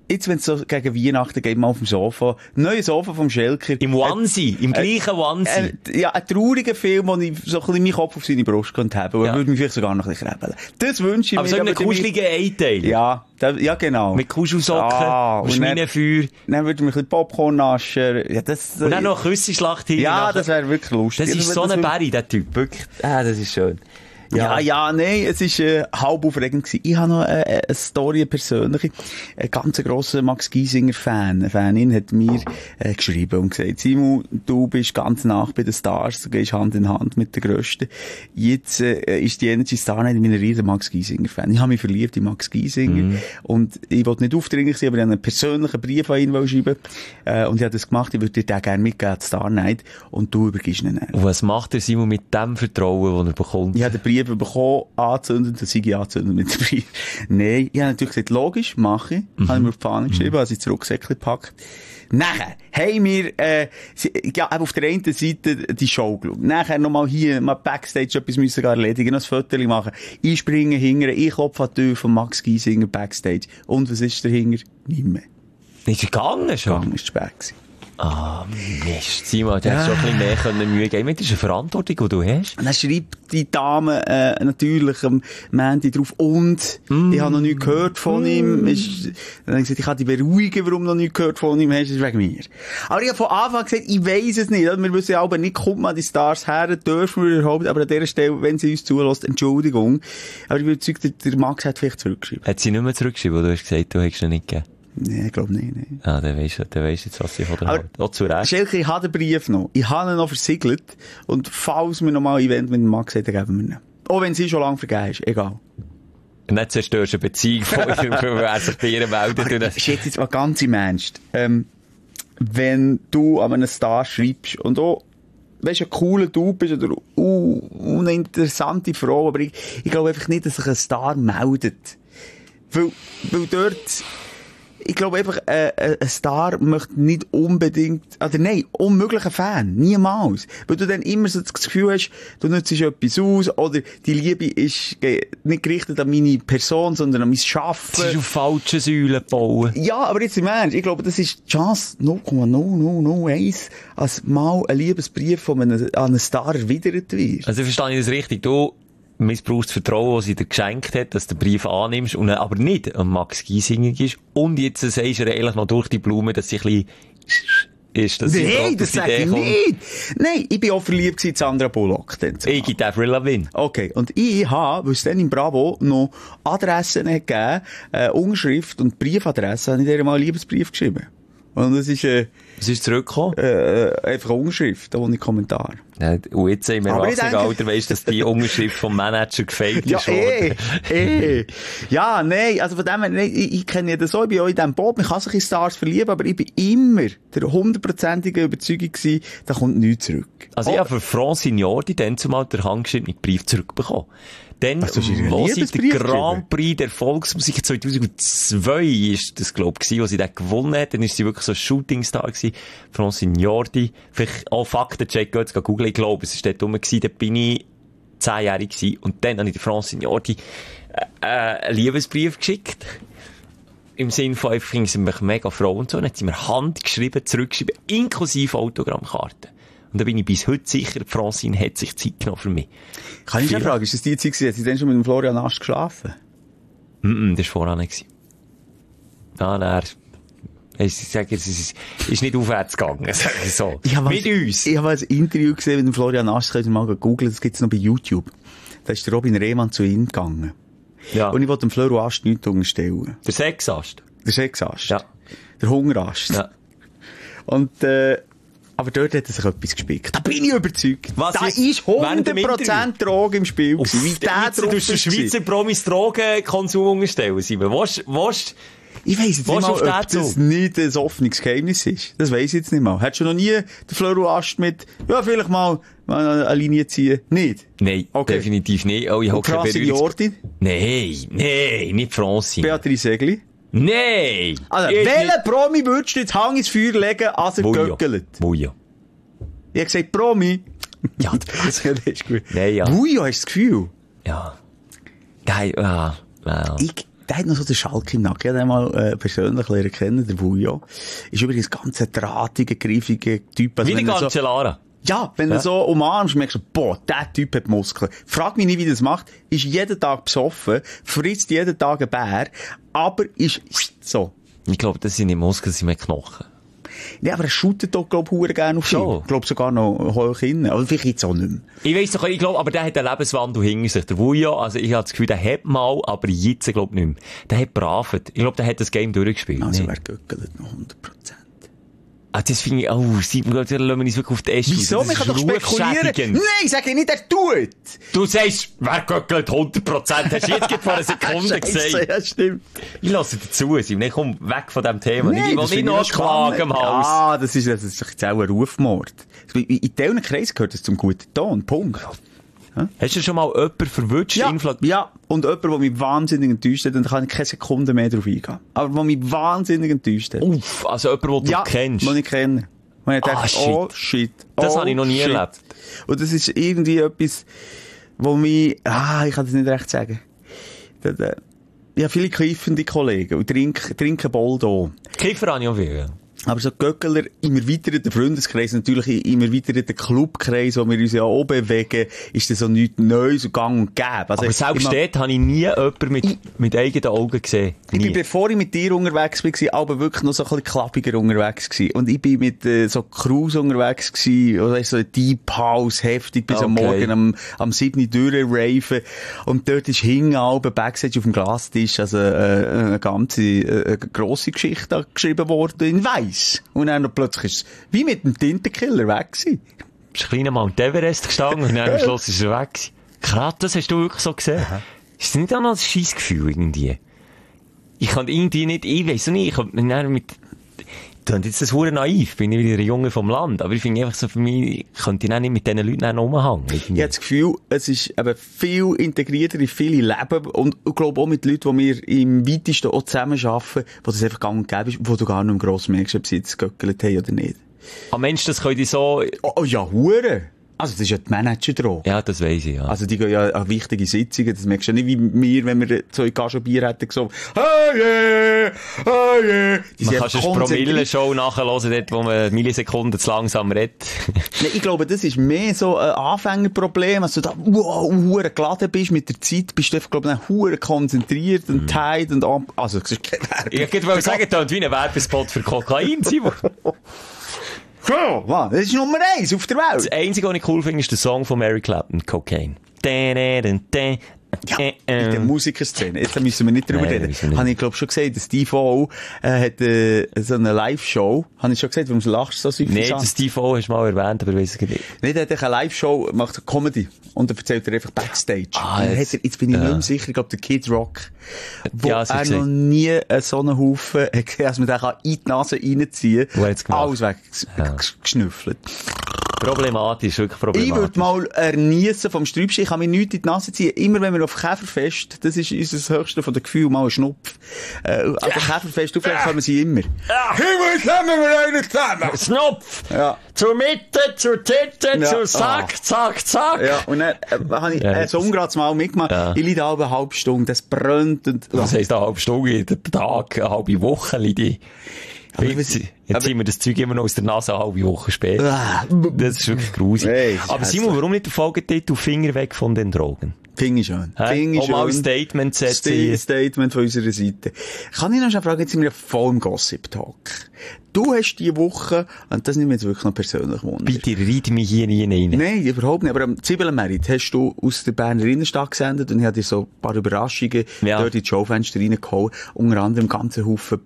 jetzt, wenn es so gegen Weihnachten geht, mal auf dem Sofa, neues Sofa vom Schelker. Im Onesie, äh, im gleichen Onesie. Äh, ja, ein trauriger Film, wo ich so ein bisschen meinen Kopf auf seine Brust könnte haben. Ja. Würde mich vielleicht sogar noch ein bisschen krebeln. Das wünsche ich aber mir. Aber so einen kuscheligen Einteiler. Ja, da, ja, genau. Mit Kuschelsocken, ja, und Schminenfeuer. Dann würde ich mir ein bisschen Popcorn naschen. Ja, das, und dann noch eine Küssenschlacht hin. Ja, das wäre wirklich lustig. Das ist so ein Berry, der Typ. Wirklich. Ah, das ist schön. Ja, ja, ja, nein, es ist äh, halb aufregend gewesen. Ich habe noch äh, eine Story, eine persönliche. Ein ganz grosser Max Giesinger-Fan, eine Fanin, hat mir äh, geschrieben und gesagt, Simon, du bist ganz nach bei den Stars, du gehst Hand in Hand mit den Grössten. Jetzt äh, ist die Energy Star Night in meiner riesen Max Giesinger-Fan. Ich habe mich verliebt in Max Giesinger mm. und ich wollte nicht aufdringlich sein, aber ich habe einen persönlichen Brief an ihn schreiben äh, und ich habe das gemacht, ich würde dir den gerne mitgeben, die Star Night, und du übergibst ihn dann. Und was macht der Simon mit dem Vertrauen, das er bekommt? Ich habe den Brief bekommen, angezündet, dann sei ich angezündet mit dem Brief. Nein, ich habe natürlich gesagt, logisch, mache ich. Mhm. Habe ich mir auf die Fahne geschrieben, mhm. habe ich zurück gepackt. Nachher haben wir, äh, ja, auf der einen Seite die Show geschaut. Nachher nochmal hier, mal Backstage etwas müssen erledigen, noch ein Foto machen. Ich springe hinterher, ich klopfe an die Tür von Max Giesinger Backstage. Und was ist dahinter? Nicht mehr. Ist er gegangen schon? Gegangen ist spät gewesen. Ah, Mist. Simon, du hättest schon ein bisschen mehr können Mühe geben. Das ist eine Verantwortung, die du hast. Dann schreibt die Dame äh, natürlich am Mandy drauf. Und mm. ich habe noch nichts gehört von mm. ihm. Ist, dann habe ich gesagt, ich kann dich beruhigen, warum du noch nichts gehört von ihm hast. Das ist wegen mir. Aber ich habe von Anfang gesagt, ich weiss es nicht. Wir wissen ja aber nicht, kommt man die Stars her, dürfen wir überhaupt. Aber an dieser Stelle, wenn sie uns zulässt, Entschuldigung. Aber ich bin überzeugt, der Max hat vielleicht zurückgeschrieben. Hat sie nicht mehr zurückgeschrieben, weil du hast gesagt, du hättest ihn nicht gegeben? Nee, ich glaube nicht, nee. Ah, dann weisst du, dann weisst du jetzt, was ich von dir halte. Auch zu Recht. Schelke, ich habe den Brief noch. Ich habe ihn noch versiegelt. Und falls wir noch mal ein Event mit dem Max hat, dann geben wir ihn. Auch wenn sie schon lange vergeben ist. Egal. Und nicht zerstörst du eine Beziehung von ihm, wer sich bei ihr meldet. Das ist jetzt mal ganz im Ernst. Ähm, wenn du an einen Star schreibst und auch, weißt du, ein cooler Typ bist oder uh, eine interessante Frau, aber ich, ich glaube einfach nicht, dass sich ein Star meldet. Weil, weil dort, ich glaube einfach, äh, ein Star möchte nicht unbedingt, oder nein, unmöglicher Fan. Niemals. Weil du dann immer so das Gefühl hast, du nützt etwas aus, oder die Liebe ist nicht gerichtet an meine Person, sondern an mein Schaffen. Das ist auf falschen Säulen bauen. Ja, aber jetzt im Ernst, ich glaube, das ist die Chance null Komma null null null eins, als mal ein Liebesbrief von einem, an einen Star erwidert wird. Also verstehe ich das richtig? Du missbrauchst das Vertrauen, das sie dir geschenkt hat, dass du den Brief annimmst und aber nicht an Max Giesinger ist. Und jetzt sagst du ihr eigentlich noch durch die Blume, dass sie ein bisschen ist. Dass Nein, das sag ich nicht. Nein, ich bin auch verliebt in Sandra Bullock. Ich gebe Avril Lavigne. Okay, und ich habe, weil es dann im Bravo noch Adressen hat gegeben, äh, Unterschrift und Briefadresse, habe ich dir mal einen Liebesbrief geschrieben. Und das ist, äh, was ist zurückgekommen? Äh, einfach eine Unterschrift, ohne Kommentar. Ja, und jetzt im Erwachsenenalter weisst du, dass die Unterschrift vom Manager gefällt ja, ist. Eh, eh. Ja, nein, also von dem her, nee, ich, ich kenne ja das so, ich bin auch in diesem Boot, man kann sich in Stars verlieben, aber ich bin immer der hundertprozentigen Überzeugung gewesen, da kommt nichts zurück. Also oh. ich habe für Francine Jordi dann zumal den handgeschriebenen Brief zurückbekommen. Dann, was, wo sie den Grand Prix der Volksmusik zweitausendzwei ist das, glaub ich, wo sie den gewonnen hat, dann ist sie wirklich so ein Shootingstar gewesen. Francine Jordi. Vielleicht auch Faktencheck, geht's googeln, ich glaube, es ist dort rum gewesen, da bin ich zehnjährig gewesen. Und dann habe ich der Francine Jordi, äh, äh, einen Liebesbrief geschickt. Im Sinne von, ich finde sie mich mega froh und so. Dann hat sie mir handgeschrieben, zurückgeschrieben, inklusive Autogrammkarten. Und da bin ich bis heute sicher, Francine hat sich Zeit genommen für mich. Kann ich schon fragen, ist das die Zeit gewesen? Hat sie denn schon mit dem Florian Ast geschlafen? Mm, mm, das war vorher nicht. Ah, nein. Ich sage, es ist, ist nicht aufwärts gegangen, sag ich so. Ich mit ein, uns. Ich habe ein Interview gesehen mit dem Florian Ast, könnt ihr mal googeln, das gibt's noch bei YouTube. Da ist der Robin Rehmann zu ihm gegangen. Ja. Und ich wollte dem Florian Ast nichts unterstellen. Der Sexast? Der Sexast. Ja. Der Hungerast. Ja. Und, äh, aber dort hat er sich etwas gespickt. Da bin ich überzeugt. Was da ist hundert Prozent Drogen im Spiel gewesen. Wie der drauf ist. Du hast Schweizer Promis Drogenkonsum unterstellen, Simon. Was, was, ich weiss jetzt nicht mal, ob das nicht ein offenes Geheimnis ist. Das weiss ich jetzt nicht mal. Hättest du noch nie den Florian Ast mit, ja, vielleicht mal, mal eine Linie ziehen? Nicht? Nein, okay. Definitiv nicht. Oh, ich habe keine Francine Jordi? Nein, nein, nicht Francine. Beatrice Segli? Nein! Also, welchen Promi würdest du jetzt Hang ins Feuer legen, als er göckelt? Buja. Ich habe gesagt, Promi. Ja, das ist gut. Nein, ja. Buja, hast du das Gefühl? Ja. Geil, ja. ja. Ich, der hat noch so den Schalk im Nacken. Ich habe den mal äh, persönlich lernen kennen, der Vujo. Ist übrigens ein ganz drahtiger, griffiger Typ. Also wie die ganze so, Lara. Ja, wenn ja. du so umarmst, merkst du, boah, der Typ hat Muskeln. Frag mich nicht, wie er das macht. Ist jeden Tag besoffen, frisst jeden Tag einen Bär, aber ist so. Ich glaube, das sind nicht Muskeln, das sind mehr Knochen. Ja, aber er shootet doch, glaub ich, gerne auf ihn. Ich glaube sogar noch hoch hin. Aber vielleicht jetzt auch nicht mehr. Ich weiss doch, ich glaube, aber der hat einen Lebenswandel hinter sich. Der Vujo, also ich habe das Gefühl, der hat mal, aber jetzt, glaube ich, nicht mehr. Der hat bravet. Ich glaube, der hat das Game durchgespielt. Also, nee. wer göckelt noch hundert Prozent. Ah, das finde ich, oh, Simon, da lassen wir uns wirklich auf die Äste. Wieso? Man kann doch spekulieren. Nein, ich sage nicht, er tut. Du sagst, wer göckelt hundert Prozent? Hast du jetzt vor einer Sekunde gesagt. Ja, stimmt. Ich lasse dazu, Simon. Ich komme weg von diesem Thema. Nee, ich will nicht noch Klagen am Hals. Ja, das ist, das ist jetzt auch ein Rufmord. In diesen Kreisen gehört das zum guten Ton. Punkt. Ja? Hast du schon mal jemanden verwünscht? Ja, ja, und jemanden, der mich wahnsinnig enttäuscht hat, und da kann ich keine Sekunde mehr drauf eingehen. Aber der mich wahnsinnig enttäuscht hat. Uff, also jemanden, den ja, du kennst? den ich kenne. Und ich dachte, ah, shit. oh shit. Das oh, habe ich noch nie shit. erlebt. Und das ist irgendwie etwas, wo mich, ah, ich kann das nicht recht sagen. Da, da, ich habe viele kiffende Kollegen und trinken, trinken Boldo. Kiffer habe ich auch viel, ja. Aber so Göckeler im erweiterten Freundeskreis, natürlich im erweiterten Clubkreis, wo wir uns ja auch bewegen, ist das so nichts Neues und gang und gäbe. Also aber selbst dort habe ich nie jemanden mit, ich, mit eigenen Augen gesehen. Nie. Ich bin, bevor ich mit dir unterwegs war, aber wirklich noch so ein bisschen klappiger unterwegs gewesen. Und ich bin mit äh, so Cruise unterwegs gewesen, oder so Deep House, heftig, bis okay. am Morgen am, am sieben durchraven. Und dort ist hinten halb Backstage auf dem Glastisch, also äh, eine ganze äh, grosse Geschichte geschrieben worden in Weiss. Und dann noch plötzlich ist es wie mit dem Tintenkiller weg gewesen. Du bist kleiner Mount Everest gestanden und dann am Schluss ist er weg gewesen. Krass, das hast du wirklich so gesehen. Aha. Ist das nicht auch noch ein Scheissgefühl irgendwie? Ich kann irgendwie nicht, ich weiss nicht, ich kann mit, klingt jetzt das hure naiv, bin ich wieder ein Junge vom Land, aber ich finde einfach so, für mich, ich könnte ich nicht mit diesen Leuten rumhängen. Ich habe das Gefühl, es ist eben viel integrierter in viele Leben und ich glaube auch mit Leuten, die wir im weitesten auch zusammen arbeiten, wo das einfach gang und gäbe ist, wo du gar nicht im gross merkst, ob sie jetzt gegöckelt haben oder nicht. Ah Mensch, das können die so... Oh, oh ja, hure! Also, das ist ja die Manager-Droge. Ja, das weiss ich, ja. Also, die gehen ja an wichtige Sitzungen. Das merkst du ja nicht wie wir, wenn wir so in Gaschenbier hätten gesagt, hey, yeah, hey, yeah. Man kann eine Promille-Show nachhören, dort, wo man Millisekunden zu langsam redet. Nee, ich glaube, das ist mehr so ein Anfängerproblem. Also, da, wow, hure geladen bist mit der Zeit, bist du einfach, glaube ich, hure konzentriert und tight und, also, das ist keine Werbung. Ich wollte sagen, das ist wie ein Werbespot für Kokain, Simon. So, Mann, das ist Nummer eins auf der Welt. Das Einzige, was ich cool finde, ist der Song von Eric Clapton, Cocaine. Ja, in der Musikerszene. Jetzt müssen wir nicht drüber Nein, reden. Habe ich, glaube schon gesagt, Steve O äh, hat äh, so eine Live-Show. Habe ich schon gesagt, warum lachst du so süß? Nein, Steve O hast du mal erwähnt, aber weiss ich nicht. Nein, der hat eine Live-Show, macht eine Comedy. Und dann erzählt er einfach Backstage. Ah, jetzt, er, jetzt bin ich ja. nicht mehr sicher, ich glaube, der Kid Rock, wo ja, er noch nie äh, so einen Haufen, äh, dass man den kann in die Nase reinziehen kann. Alles weggeschnüffelt. Ja. Problematisch, wirklich problematisch. Ich würde mal erniessen vom Sträubchen. Ich kann mir nichts in die Nase ziehen. Immer wenn wir auf Käferfest, das ist unser höchste von den Gefühlen, mal ein Schnupf. Äh, aber ja. Käferfest, auflegen können wir sie immer. Ja. Himmel, zusammen wir einen zusammen. Schnupf. Ja. Zur Mitte, zur Titte, ja. zur Zack, ah. zack, zack. Ja, und dann äh, habe ich ja, ein Sonnengrad mal mitgemacht. Ja. Ich leide eine halbe Stunde, das brennt. Und, was heisst eine halbe Stunde? Jeden Tag, eine halbe Woche leide ich. Aber jetzt jetzt ziehen wir das Zeug immer noch aus der Nase eine halbe Woche später. Das ist wirklich grusig. Hey, aber Simon, warum nicht der Folgetitel Finger weg von den Drogen? Finde ich schon. Finde ich schon. Mal ein Statement setzen. Ein Statement von unserer Seite. Kann ich noch schnell fragen, jetzt sind wir voll im Gossip-Talk. Du hast diese Woche, und das nimmt mir jetzt wirklich noch persönlich Wunder. Bitte reite mich hier nie rein. Nein, überhaupt nicht. Aber am Zwiebelmerit hast du aus der Berner Innenstadt gesendet und ich habe dir so ein paar Überraschungen ja. dort in die Showfenster reingehauen. Unter anderem ganzen Haufen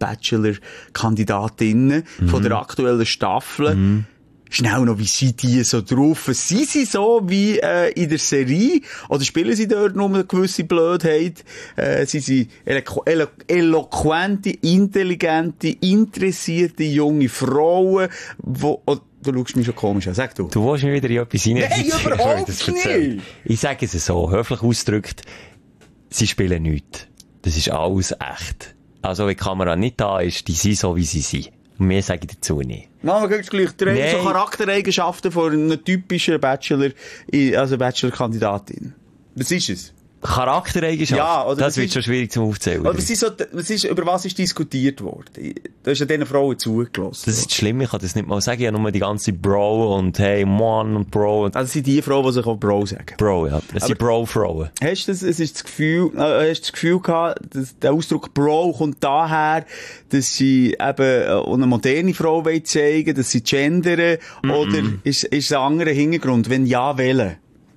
Bachelor-Kandidatinnen mhm. von der aktuellen Staffel. Mhm. Schnell noch, wie sind die so drauf? Sind sie so wie äh, in der Serie? Oder spielen sie dort nur eine gewisse Blödheit? Äh, sind sie elo- elo- eloquente, intelligente, interessierte junge Frauen, wo... Oh, du schaust mich schon komisch an. Sag du. Du willst mich wieder in etwas hinein. Nein, überhaupt nicht! Ich sage es so, höflich ausgedrückt, sie spielen nichts. Das ist alles echt. Also, wenn die Kamera nicht da ist, die sind so, wie sie sind. Und mehr sage ich dazu nicht. Man gibt gleich drei so Charaktereigenschaften von einer typischen Bachelor, also Bachelor-Kandidatin. Was ist es? Charaktereigenschaften? Ja, oder das wird ist, schon schwierig zum Aufzählen. Oder was ist so, was ist, über was ist diskutiert worden? Du hast ja diesen Frauen zugelassen. Das ist das Schlimme, ich kann das nicht mal sagen. Ich habe nur die ganze Bro und hey, Mann und Bro. Und also das sind die Frauen, die sich auch Bro sagen. Bro, ja. Das sind Bro-Frauen. Hast du das, es ist das Gefühl, äh, hast du das Gefühl gehabt, dass der Ausdruck Bro kommt daher, dass sie eben eine moderne Frau wollen zeigen, dass sie gendern, mm-mm. Oder ist, ist ein anderer Hintergrund? Wenn ja, wählen?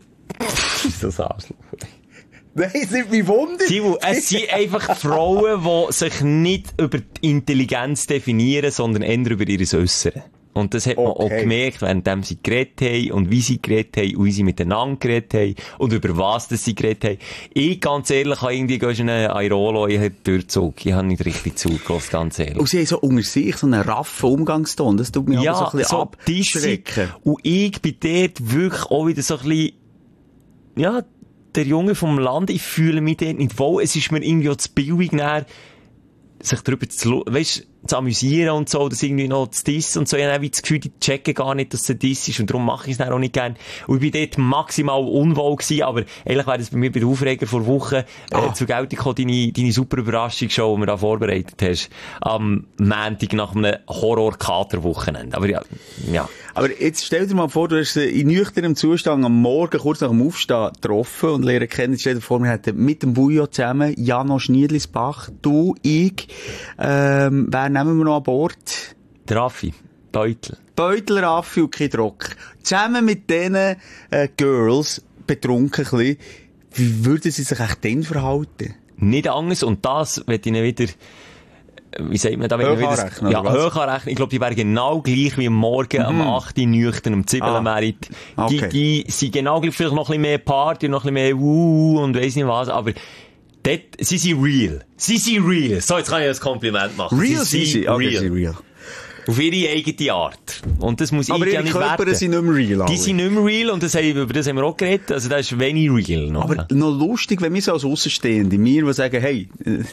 ist das Arschloch. Nein, es nimmt mich Wunder. Simon, es sind einfach Frauen, die sich nicht über die Intelligenz definieren, sondern eher über ihr Äußeres. Und das hat man okay. auch gemerkt, während sie geredet haben und wie sie geredet haben und wie sie miteinander geredet haben und über was das sie geredet haben. Ich, ganz ehrlich, habe irgendwie einen Airolo, ich habe Durchzug. Ich habe nicht richtig zugelassen, ganz ehrlich. Und sie haben so unter sich so einen raffen Umgangston. Das tut mir ja, aber so ein bisschen so abschrecken. Und ich bin dort wirklich auch wieder so ein bisschen, ja, der Junge vom Land, ich fühle mich dort nicht wohl. Es ist mir irgendwie auch zu billig, näher, sich darüber zu, weißt, zu amüsieren und so, das irgendwie noch zu dissen und so. Ich habe auch das Gefühl, die checken gar nicht, dass es diss ist und darum mache ich es dann auch nicht gern. Und ich bin dort maximal unwohl gewesen, aber eigentlich wäre das bei mir bei den Aufreger vor Wochen ah. äh, zu Geltung gekommen, deine, deine super Überraschungsshow, die du da vorbereitet hast, am Montag nach einem Horror-Kater-Wochenende. Aber ja, ja. Aber jetzt stell dir mal vor, du hast in nüchternem Zustand am Morgen, kurz nach dem Aufstehen, getroffen und lernen kennen. Stell dir vor, wir hätten mit dem Bujo zusammen, Janosch Niedlisbach, du, ich, ähm, wer nehmen wir noch an Bord? Der Raffi. Beutel. Beutel, Raffi und Kid Rock. Zusammen mit diesen äh, Girls, betrunken ein bisschen, wie würden sie sich echt dann verhalten? Nicht anders, und das wird ihnen wieder, wie sagt man da, wenn hoch anrechnen, ja, hoch anrechnen. Ich glaube, die wären genau gleich wie am Morgen, mhm. am acht Uhr nüchtern, am Zwiebelmerit. Ah. Okay. Die, die sind genau gleich, vielleicht noch ein bisschen mehr Party, noch ein bisschen mehr Wuh und weiss nicht was, aber dort, sie sind real. Sie sind real. So, jetzt kann ich ein Kompliment machen. Real sie sind real. Okay, real. real. Auf ihre eigene Art. Und das muss aber ich ja nicht werten. Aber ihre Körper sind nicht mehr real. Die sind nicht mehr real und das haben, über das haben wir auch geredet. Also das ist wenig real. Noch. Aber noch lustig, wenn wir so als Aussenstehende, wir, die sagen, hey,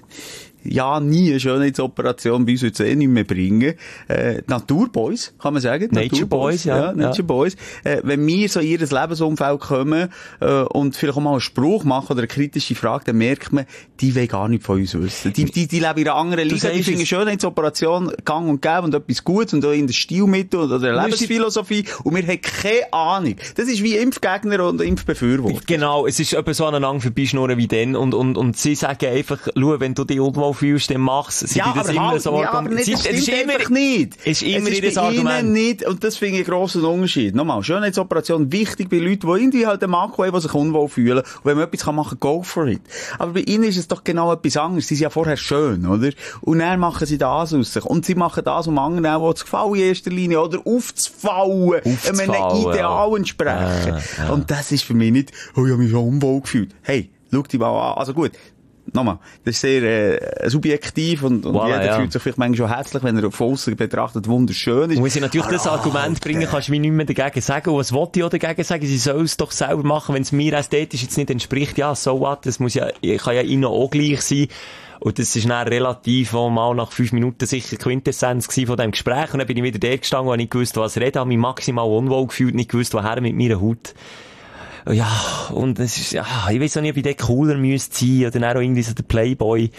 ja, nie eine Schönheitsoperation bei uns jetzt eh nicht mehr bringen. Äh, Naturboys, kann man sagen. Nature Boys, ja. ja Nature ja. Boys. Äh, wenn wir so in ihr Lebensumfeld kommen, äh, und vielleicht auch mal einen Spruch machen oder eine kritische Frage, dann merkt man, die wollen gar nicht von uns wissen. Die, die, die leben in einer anderen Liga, die finden Schönheitsoperation gang und gäbe und etwas Gutes und auch in der Stilmittel oder der Lebensphilosophie und wir haben keine Ahnung. Das ist wie Impfgegner und Impfbefürworter. Genau, es ist etwa so aneinander vorbeischnurren wie dann und, und, und sie sagen einfach, schau, wenn du dich irgendwo fühlst, dann mach's. Sie ja, das immer halt, so ja, aber nicht, das stimmt ist immer, einfach nicht. Ist immer es ist bei Argument. Nicht, und das finde ich einen grossen Unterschied. Nochmal, Schönheitsoperation wichtig bei Leuten, die irgendwie halt einen Makro haben, die sich unwohl fühlen. Und wenn man etwas machen kann, go for it. Aber bei ihnen ist es doch genau etwas anderes. Sie sind ja vorher schön, oder? Und dann machen sie das aus sich. Und sie machen das, um anderen auch zu gefallen in erster Linie, oder? Aufzufallen. Einem Ideal entsprechen. Ja, ja. Und das ist für mich nicht, oh, ich habe mich schon unwohl gefühlt. Hey, schau dich mal an. Also gut. Nochmal, das ist sehr äh, subjektiv und, und voilà, jeder ja. fühlt sich vielleicht manchmal schon hässlich, wenn er von außen betrachtet wunderschön ist. Und wenn sie natürlich ah, das Argument Alter. bringen, kannst du mir nicht mehr dagegen sagen. Und was wollte ich auch dagegen sagen? Sie sollen es doch selber machen, wenn es mir ästhetisch jetzt nicht entspricht. Ja, so what, das muss ja, kann ja ihnen auch gleich sein. Und das ist dann relativ auch mal nach fünf Minuten sicher Quintessenz gewesen von diesem Gespräch. Und dann bin ich wieder da gestanden und nicht gewusst, was reden, habe mich maximal unwohl gefühlt, nicht gewusst, woher mit meiner Haut. Ja, und es ist, ja, ich weiss auch nicht, ob ich dort cooler müsste sein, oder dann auch irgendwie so der Playboy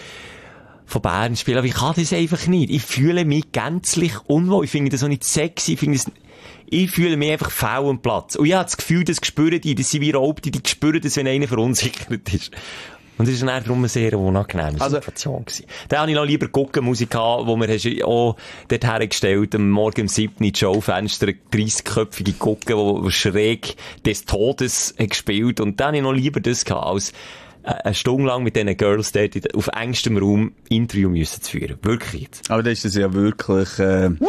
von Bern spielen, aber ich kann das einfach nicht. Ich fühle mich gänzlich unwohl. Ich finde das auch nicht sexy, ich finde das, ich fühle mich einfach faul am Platz. Und ich habe das Gefühl, das spüren die, das sind wie Raubtiere, die spüren das, wenn einer verunsichert ist. Und das war dann darum eine sehr unangenehme Situation gewesen. Also, da habe ich noch lieber Guckenmusik gehabt, wo wir auch dort hergestellt, am Morgen um sieben Uhr Showfenster, eine dreissigköpfige Gucke, die schräg des Todes hat gespielt. Und da habe ich noch lieber das gehabt, als eine Stunde lang mit diesen Girls dort auf engstem Raum Interview müssen zu führen. Wirklich jetzt. Aber das ist das ja wirklich, äh... No,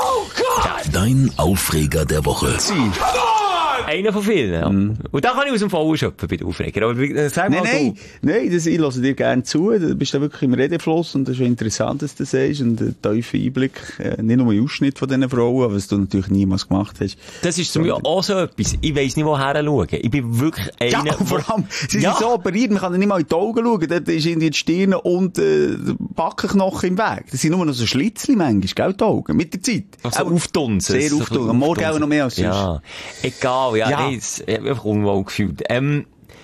God! Dein Aufreger der Woche. Sie. Einer von vielen, ja. Mm. Und da kann ich aus dem Vollen schöpfen bei den Aufregern. Aber äh, sag mal nein, du. Nein, das, ich höre dir gerne zu. Du bist da wirklich im Redefluss und das ist schon interessant, dass du das sagst. Und ein tiefer Einblick, äh, nicht nur ein Ausschnitt von diesen Frauen, aber was du natürlich niemals gemacht hast. Das ist zum Beispiel auch so etwas. Ich weiss nicht, woher schauen. Ich bin wirklich einer... Ja, vor allem, sie ja. sind so operiert, man kann nicht mal in die Augen schauen. Dort ist irgendwie die Stirn und äh, der Backenknochen im Weg. Das sind nur noch so Schlitzchen manchmal, gell, die Augen, mit der Zeit. Also auftunsen. Sehr auftunsen. Am Morgen auch noch mehr als sonst. Ja, egal, ja, ja. Nee, es, ich habe mich einfach unwohl gefühlt. Ähm,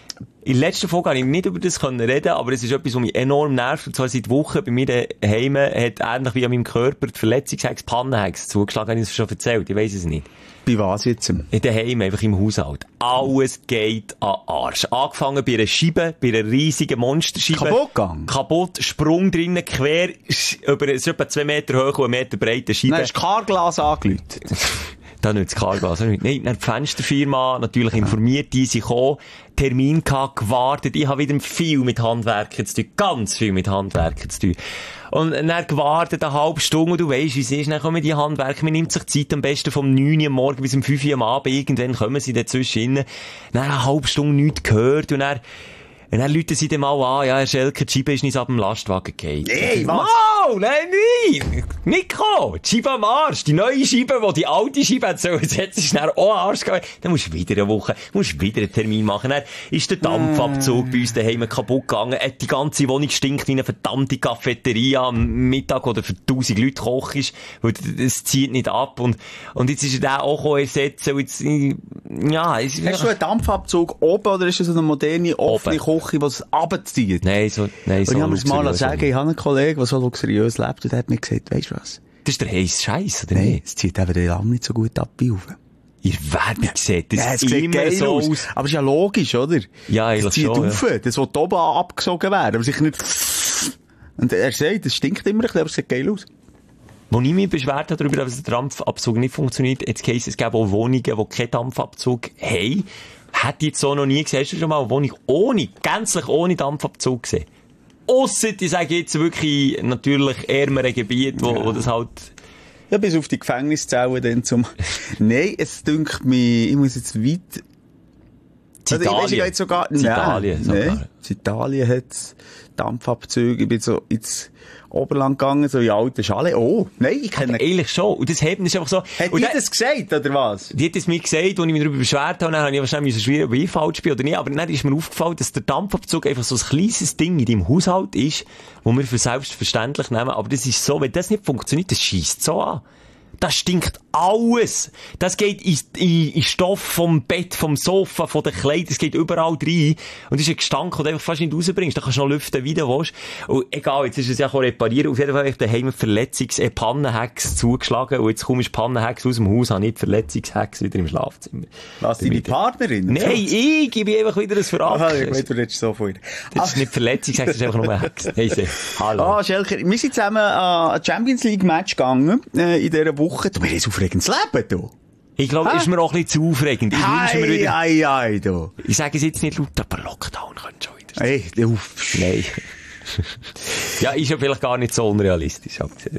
in der letzten Folge konnte ich nicht über das reden, aber es ist etwas, was mich enorm nervt. Und zwar seit Wochen bei mir daheim hat ähnlich wie an meinem Körper die Verletzungshex, Pannenhex zugeschlagen. Habe ich es schon erzählt? Ich weiss es nicht. Bei was jetzt? In daheim, einfach im Haushalt. Alles geht an Arsch. Angefangen bei einer Scheibe, bei einer riesigen Monsterscheibe. Kaputt gegangen? Kaputt, Sprung drinnen, quer, über, es ist etwa zwei Meter hoch und einen Meter breite Scheibe. Nein, hast du Carglas angeläutet? Da nicht das Carglas. Nein, dann die Fensterfirma, natürlich informiert, die sind gekommen, Termin gehabt, gewartet. Ich habe wieder viel mit Handwerkern zu tun. Ganz viel mit Handwerkern zu tun. Und dann gewartet eine halbe Stunde und du weisst, wie es ist. Dann kommen die Handwerker, man nimmt sich Zeit am besten vom neun Uhr am Morgen bis um fünf Uhr am Abend. Irgendwann kommen sie dazwischen rein. Dann eine halbe Stunde nichts gehört und dann Und dann rufen sie dann mal an, ja, Herr Schelker, die Scheibe ist nicht ab dem Lastwagen gefallen. Nee, was? Oh, nein, nein! Nico! Die Scheibe am Arsch! Die neue Scheibe, die die alte Scheibe hat, so, jetzt hat sie schnell auch am Arsch gehabt. Dann musst du wieder eine Woche, musst wieder einen Termin machen. Dann ist der Dampfabzug mm. bei uns daheim kaputt gegangen. Die ganze Wohnung stinkt wie eine verdammte Cafeteria am Mittag oder für tausend Leute kochst, weil es zieht nicht ab. Und, und jetzt ist er da auch ersetzen. Und jetzt, ja, es Hast du einen Dampfabzug oben oder ist das eine moderne, offene Küche, die es runterzieht? Nein, so, nein, so. Und ich muss mal sagen, ich habe einen Kollegen, der so luxuriös lebt, und der hat mir gesagt, weisst du was? Das ist der heisse Scheiß, oder Nein, nicht? es zieht eben lange nicht so gut ab wie rauf. Ihr Werbung sieht das ja, es sieht immer geil so aus. aus. Aber es ist ja logisch, oder? Ja, eigentlich es zieht schon, rauf, ja. das will oben abgesogen werden, aber sicher nicht. Und er sagt, es stinkt immer ein bisschen, aber es sieht geil aus. Wo ich mich beschwert habe darüber, dass der Dampfabzug nicht funktioniert, jetzt heisst es, gäbe auch Wohnungen, die keinen Dampfabzug haben. Hätte ich jetzt so noch nie gesehen. Hast du schon mal eine Wohnung ohne, gänzlich ohne Dampfabzug gesehen? Ausser, ich sage jetzt wirklich, natürlich ärmere Gebiete, wo, ja. wo das halt... Ja, bis auf die Gefängniszellen dann zum... Nein, es dünkt mich, ich muss jetzt weit... Also, ich weiss, ich jetzt sogar... Italien sogar. Nein, Italien hat Dampfabzüge. Ich bin so ins Oberland gegangen, so in alte Schale. Oh, nein, ich kenne... Ehrlich schon. Und das Heben ist einfach so... Hat und die dann, das gesagt, oder was? Die hat es mir gesagt, als ich mich darüber beschwert habe, dann habe ich wahrscheinlich schwierig, ob ich falsch bin oder nicht. Aber dann ist mir aufgefallen, dass der Dampfabzug einfach so ein kleines Ding in deinem Haushalt ist, wo wir für selbstverständlich nehmen. Aber das ist so, wenn das nicht funktioniert, das scheisst so an. Das stinkt alles. Das geht in, in, in Stoff vom Bett, vom Sofa, von den Kleidern, das geht überall rein. Und das ist ein Gestank, den du einfach fast nicht rausbringst. Da kannst du noch lüften, wie du willst. Und egal, jetzt ist es ja auch reparieren. Auf jeden Fall habe ich daheim Verletzungs-, äh, Pannenhex zugeschlagen. Und jetzt kommst du Pannenhex aus dem Haus, habe nicht Verletzungshex wieder im Schlafzimmer. Was, deine Partnerin? Nein, ich, ich bin einfach wieder ein Verrat. Aha, ich weiß, du redest so von ihr. Das ist nicht Verletzungshex, das ist einfach nur ein Hex. Hey, sie. Hallo. Ah, Schelker, wir sind zusammen an ein Champions League Match gegangen, äh, in dieser Woche. Du, wir haben ein aufregendes Leben, du. Ich glaube, ist mir auch ein bisschen zu aufregend. Ich wünsche mir wieder... Ei, ei, du. Ich sage es jetzt nicht laut, aber Lockdown könnte schon wieder. Ey, du. Nein. Ja, ist ja vielleicht gar nicht so unrealistisch.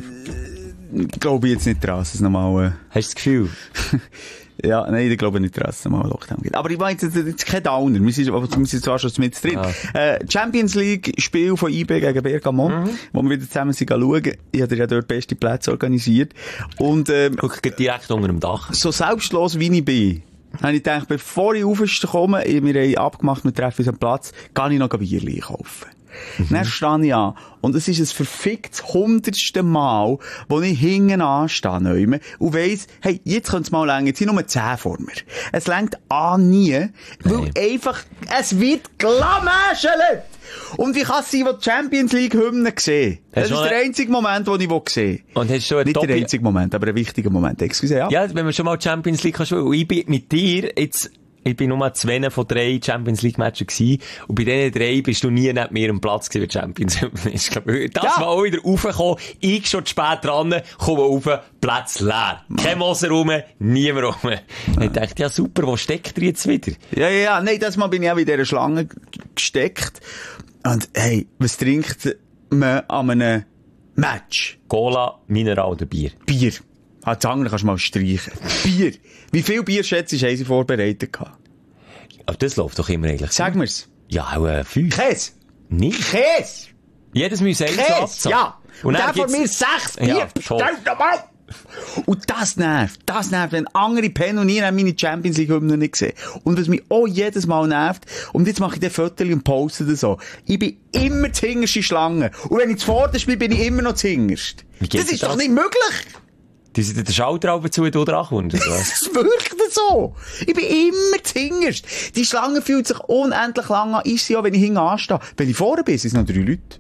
Ich glaube jetzt nicht dran, dass es nochmal... Äh... Hast du das Gefühl? Ja, nein, ich glaube nicht, dass es nochmal Lockdown gibt. Aber ich meine, das ist kein Downer. Wir sind, wir sind zwar schon mit drin. Ah. Äh, Champions League Spiel von I B gegen Bergamo, mhm. wo wir wieder zusammen sind schauen. Ich habe ja dort beste Plätze organisiert. Und, ähm, Guck, direkt unter dem Dach. So selbstlos wie ich bin, habe ich gedacht, bevor ich aufkomme, wir haben abgemacht, wir treffen uns am Platz, kann ich noch ein Bierchen kaufen. Mhm. Dann stehe ich an. Und es ist ein verficktes hundertste Mal, wo ich hinten anstehe und weiss, hey, jetzt könnte es mal länger, jetzt sind nur zehn vor mir. Es längt an nie, weil Nein. einfach, es wird glamäschelt. Und wie kann es sein, wo die Champions League Hymne sehen? Das ist der einzige Moment, den ich sehen will. Und hast du Nicht der einzige Moment, aber ein wichtiger Moment. Excuse, ja. Ja, wenn man schon mal Champions League kannst, ich bin mit dir jetzt, ich bin nur zwei von drei Champions League Matches gewesen. Und bei diesen drei bist du nie neben mir am Platz gewesen, wie Champions League. Das ja. war auch wieder raufgekommen. Ich schon zu spät dran, komme rauf, Platz leer. Kein Moser rum, niemand rum. Ja. Ich dachte, ja super, wo steckt ihr jetzt wieder? Ja, ja, ja. Nein, das Mal bin ich auch in dieser Schlange gesteckt. Und hey, was trinkt man an einem Match? Cola, Mineral oder Bier? Bier. Ah, das andere kannst du mal streichen. Bier. Wie viel Bier, schätzt du, haben sie vorbereitet gehabt? Aber das läuft doch immer eigentlich. Sag mir's. Ja, auch äh, fünf. Käse. Nicht? Käse. Jedes muss eins abzahlen. Ja. Und, Und dann der von mir sechs Bier. Ja, Stell doch mal. Und das nervt. Das nervt, wenn andere pennen und ich habe meine Champions League Hymne nicht gesehen. Und was mich auch jedes Mal nervt, und jetzt mache ich den Foto und poste das so. Ich bin immer die hinterste Schlange. Und wenn ich zuvorderst bin, bin ich immer noch die hinterste. Das ist doch nicht möglich. Die sind den Schalter auf zu, du dran kommst, oder was? Das wirkt so. Ich bin immer zuhinterst. Die Schlange fühlt sich unendlich lang an. Ist sie auch, wenn ich hinten anstehe. Wenn ich vorne bin, sind es noch drei Leute.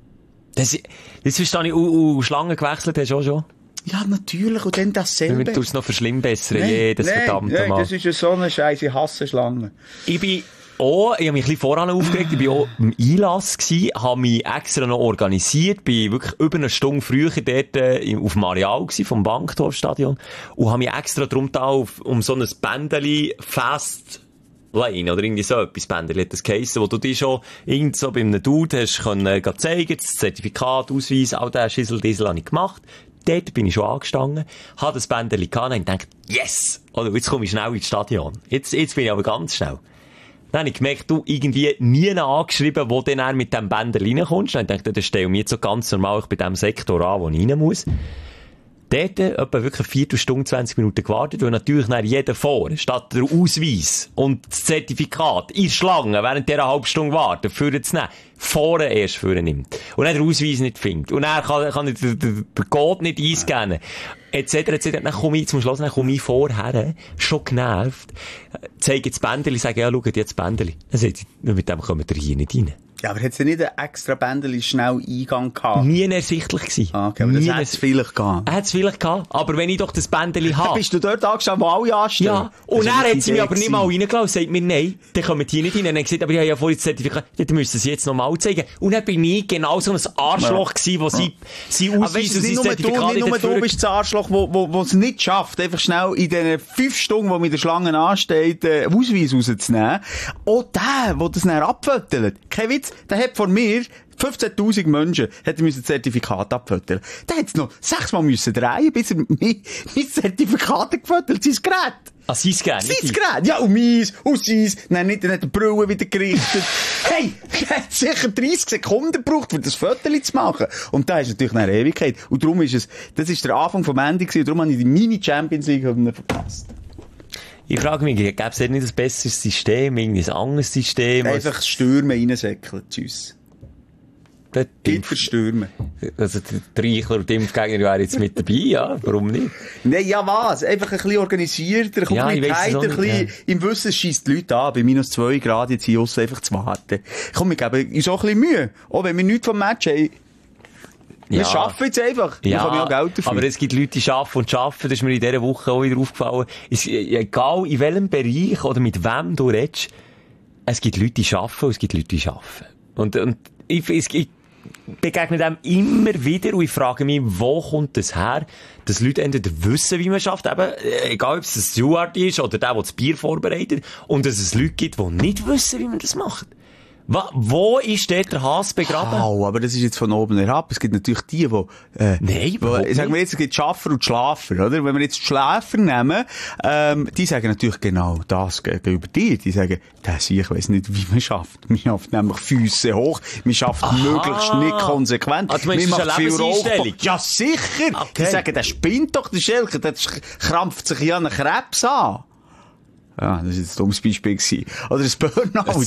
Das, das verstehe ich. Und, und Schlangen gewechselt hast du auch schon? Ja, natürlich. Und dann dasselbe. Du tust es noch verschlimmbessern, nein, jedes nein, verdammte nein, Mal. Das ist ja so eine Scheiße. Ich hasse Schlangen. Ich bin auch, ich habe mich ein bisschen voran aufgeregt, ich war auch im Einlass gewesen, habe mich extra noch organisiert, bin wirklich über eine Stunde früher dort äh, auf dem Areal gewesen, vom Bankdorfstadion, und habe mich extra drum da auf, um so ein Bändeli Fast Lane, oder irgendwie so etwas Bändeli hat das geheissen, wo du dich schon irgend so bei einem Dude hast können, äh, zeigen, das Zertifikat, Ausweis, all den Schissel-Diesel habe ich gemacht. Dort bin ich schon angestanden, habe das Bändeli gehabt und dachte, yes! Oder jetzt komme ich schnell ins Stadion. Jetzt, jetzt bin ich aber ganz schnell. Dann habe ich gemerkt, du irgendwie nie angeschrieben, wo du dann mit dem Bänder reinkommst. Dann dachte ich, das stelle ich mir jetzt so ganz normal bei dem Sektor an, wo ich rein muss. Dort etwa wirklich eine Viertelstunde, zwanzig Minuten gewartet, weil natürlich nach jeder vor, statt der Ausweis und das Zertifikat in Schlange, während der eine halbe Stunde warten, für zu nehmen, vorne erst für nimmt. Und dann den Ausweis nicht findet. Und dann kann, kann ich den, den, den Code nicht eingeben. Etc, et cetera. Dann komme ich zum Schluss, dann komme ich vorher, schon genervt, zeige das Bändeli, sage, ja, schaut jetzt das Bändeli. Dann sagt sie, mit dem kommt ihr hier nicht rein. Ja, aber hat sie nicht einen extra Bändeli schnell Eingang gehabt? Nie ersichtlich gewesen. Ah, okay, aber das hat es vielleicht gehabt. Er hat es vielleicht gehabt, aber wenn ich doch das Bändeli habe. Dann bist du dort angestanden, wo alle anstehen. Ja. Und dann hat sie mich aber nicht mal reingelassen und sagt mir, nein, dann kommen die nicht rein. Und dann hat gesagt, aber ich habe ja vorhin das Zertifikat, dann müssen sie jetzt nochmal zeigen. Und dann bin ich genau so ein Arschloch ja. gewesen, wo sie, sie ausweisen, sie das Zertifikat nicht nur du, du bist das Arschloch, wo, wo, wo es nicht schafft, einfach schnell in den fünf Stunden, wo mit der Schlange ansteht, äh, Ausweis rauszunehmen. Auch der, der das dann abfüttert. Kein Witz, der hat vor mir fünfzehntausend Menschen hätten müssen das Zertifikat abfüttern. Da hätte es noch sechsmal müssen drehen, bis er mein, mein Zertifikat gefüttert, sein Gerät. Ah, sein Gerät? Sein Gerät, ja, und meins, und seins. Nein, nicht, dann hat die Brille wieder gerichtet. Hey, er hat sicher dreißig Sekunden gebraucht, um das Foto zu machen. Und da ist natürlich eine Ewigkeit. Und darum ist es, das ist der Anfang vom Ende gewesen, und darum habe ich die Mini-Champions League verpasst. Ich frage mich, gäbe es nicht ein besseres System, irgendwie ein anderes System? Einfach Stürme reinsäckeln, tschüss. Geht für Stürme. Also, der Reichler und Impfgegner wären jetzt mit dabei, ja? Warum nicht? Nein, ja was? Einfach ein bisschen organisierter, ein ja, bisschen heiter, ein bisschen, ja. Im Wissen scheisst die Leute an, bei minus zwei Grad jetzt hier aussen einfach zu warten. Komm, wir geben uns auch ein bisschen Mühe. Auch wenn wir nichts vom Match haben. Wir ja. schaffen jetzt einfach. Wir ja, haben ja Geld dafür. Aber es gibt Leute, die schaffen und schaffen. Das ist mir in dieser Woche auch wieder aufgefallen. Es, egal in welchem Bereich oder mit wem du redest, es gibt Leute, die schaffen und es gibt Leute, die schaffen. Und, und ich, es gibt, begegne dem immer wieder und ich frage mich, wo kommt das her, dass Leute entweder wissen, wie man schafft, eben, egal ob es ein Steward ist oder der, der das Bier vorbereitet, und dass es Leute gibt, die nicht wissen, wie man das macht. Wo, wo ist dort der Hass begraben? Oh, aber das ist jetzt von oben herab. Es gibt natürlich die, die, äh, Nein, wo, sagen wir jetzt, es gibt Schaffer und Schlafer, oder? Wenn wir jetzt die Schläfer nehmen, ähm, die sagen natürlich genau das gegenüber dir. Die sagen, das ich weiss nicht, wie man schafft. Man schafft nämlich Füße hoch. Man schafft Aha. möglichst nicht konsequent. Also, man macht viel Rauch. Ja, sicher. Okay. Die sagen, der spinnt doch, der Schelker, der krampft sich ja einen Krebs an. Ja, das war jetzt ein dummes Beispiel gewesen. Oder ein Burnout.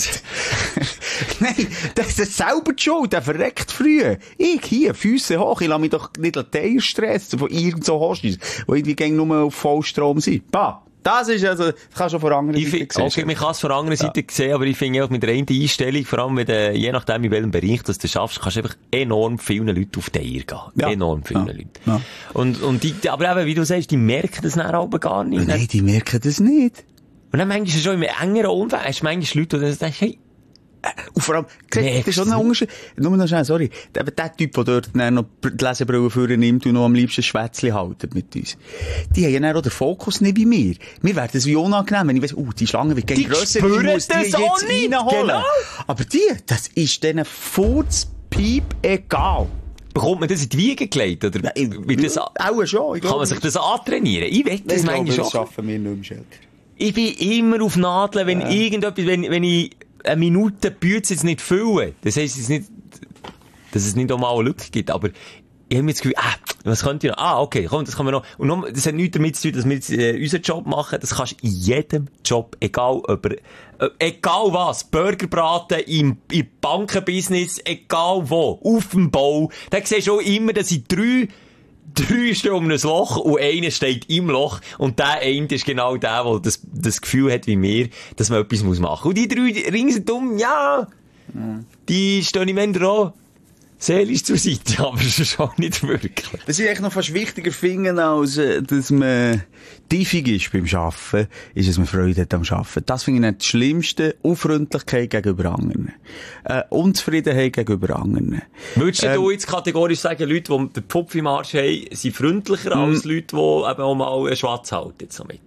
Nein, das ist das selber die Schuld, der verreckt früh. Ich hier, Füße hoch, ich lasse mich doch nicht stressen von irgend so Hostis, die irgendwie nur auf Vollstrom sind. Bah. Das ist also, das kannst du von der anderen Seite sehen. Okay, man kann es von der anderen Seite ja. sehen, aber ich finde auch mit der einen Einstellung, vor allem wenn du, je nachdem in welchem Bereich das du schaffst, kannst du einfach enorm vielen Leuten auf die Eier gehen. Ja. Enorm vielen ja. Leuten. Ja. Und, und die, aber eben, wie du sagst, die merken das dann aber gar nicht. Nein, die merken das nicht. Und dann manchmal schon im engeren Umfeld hast du manchmal Leute, die sagen, hey, und vor allem, das ist schon ein Unterschied. Nur noch schnell, sorry. Der, der Typ, der dort noch die Lesebrille führen nimmt und noch am liebsten Schwätzchen haltet mit uns. Die haben ja dann auch den Fokus nicht bei mir. Mir wäre das wie unangenehm, wenn ich weiss, oh, die Schlange wird gegen grösser, ich muss die jetzt reinholen. Genau. Aber die, das ist denen Furzpiep egal. Bekommt man das in die Wiege gelegt? Oder Nein, wird das, auch schon. Ich kann man sich das antrainieren? Ich wette das manchmal schon. Das schaffen wir nicht mehr. Ich bin immer auf Nadeln, wenn ja. irgendetwas, wenn, wenn ich eine Minute Bütze jetzt nicht fülle. Das heisst jetzt nicht, dass es nicht einmal eine Lücke gibt, aber ich habe mir das Gefühl, ah, was könnte ich noch? Ah, okay, komm, das kann man noch. Und noch, das hat nichts damit zu tun, dass wir jetzt äh, unseren Job machen. Das kannst du in jedem Job, egal ob er, äh, egal was, Burgerbraten, im, im Bankenbusiness, egal wo, auf dem Bau. Da siehst du auch immer, dass ich drei drei stehen um ein Loch und einer steht im Loch und der eine ist genau der, der das, das Gefühl hat wie wir, dass man etwas machen muss. Und die drei ringsum, ja, mhm. die stehen im Ende auch seelisch zur Seite, aber das ist auch nicht wirklich. Was ich eigentlich noch fast wichtiger finde, als äh, dass man tiefig ist beim Arbeiten, ist, dass man Freude hat am Arbeiten. Das finde ich nicht das Schlimmste. Unfreundlichkeit gegenüber anderen. Äh, Unzufriedenheit gegenüber anderen. Würdest ähm, du jetzt kategorisch sagen, Leute, die den Pupf im Arsch haben, sind freundlicher mm. als Leute, die eben auch mal einen Schwatz halten, jetzt so mit?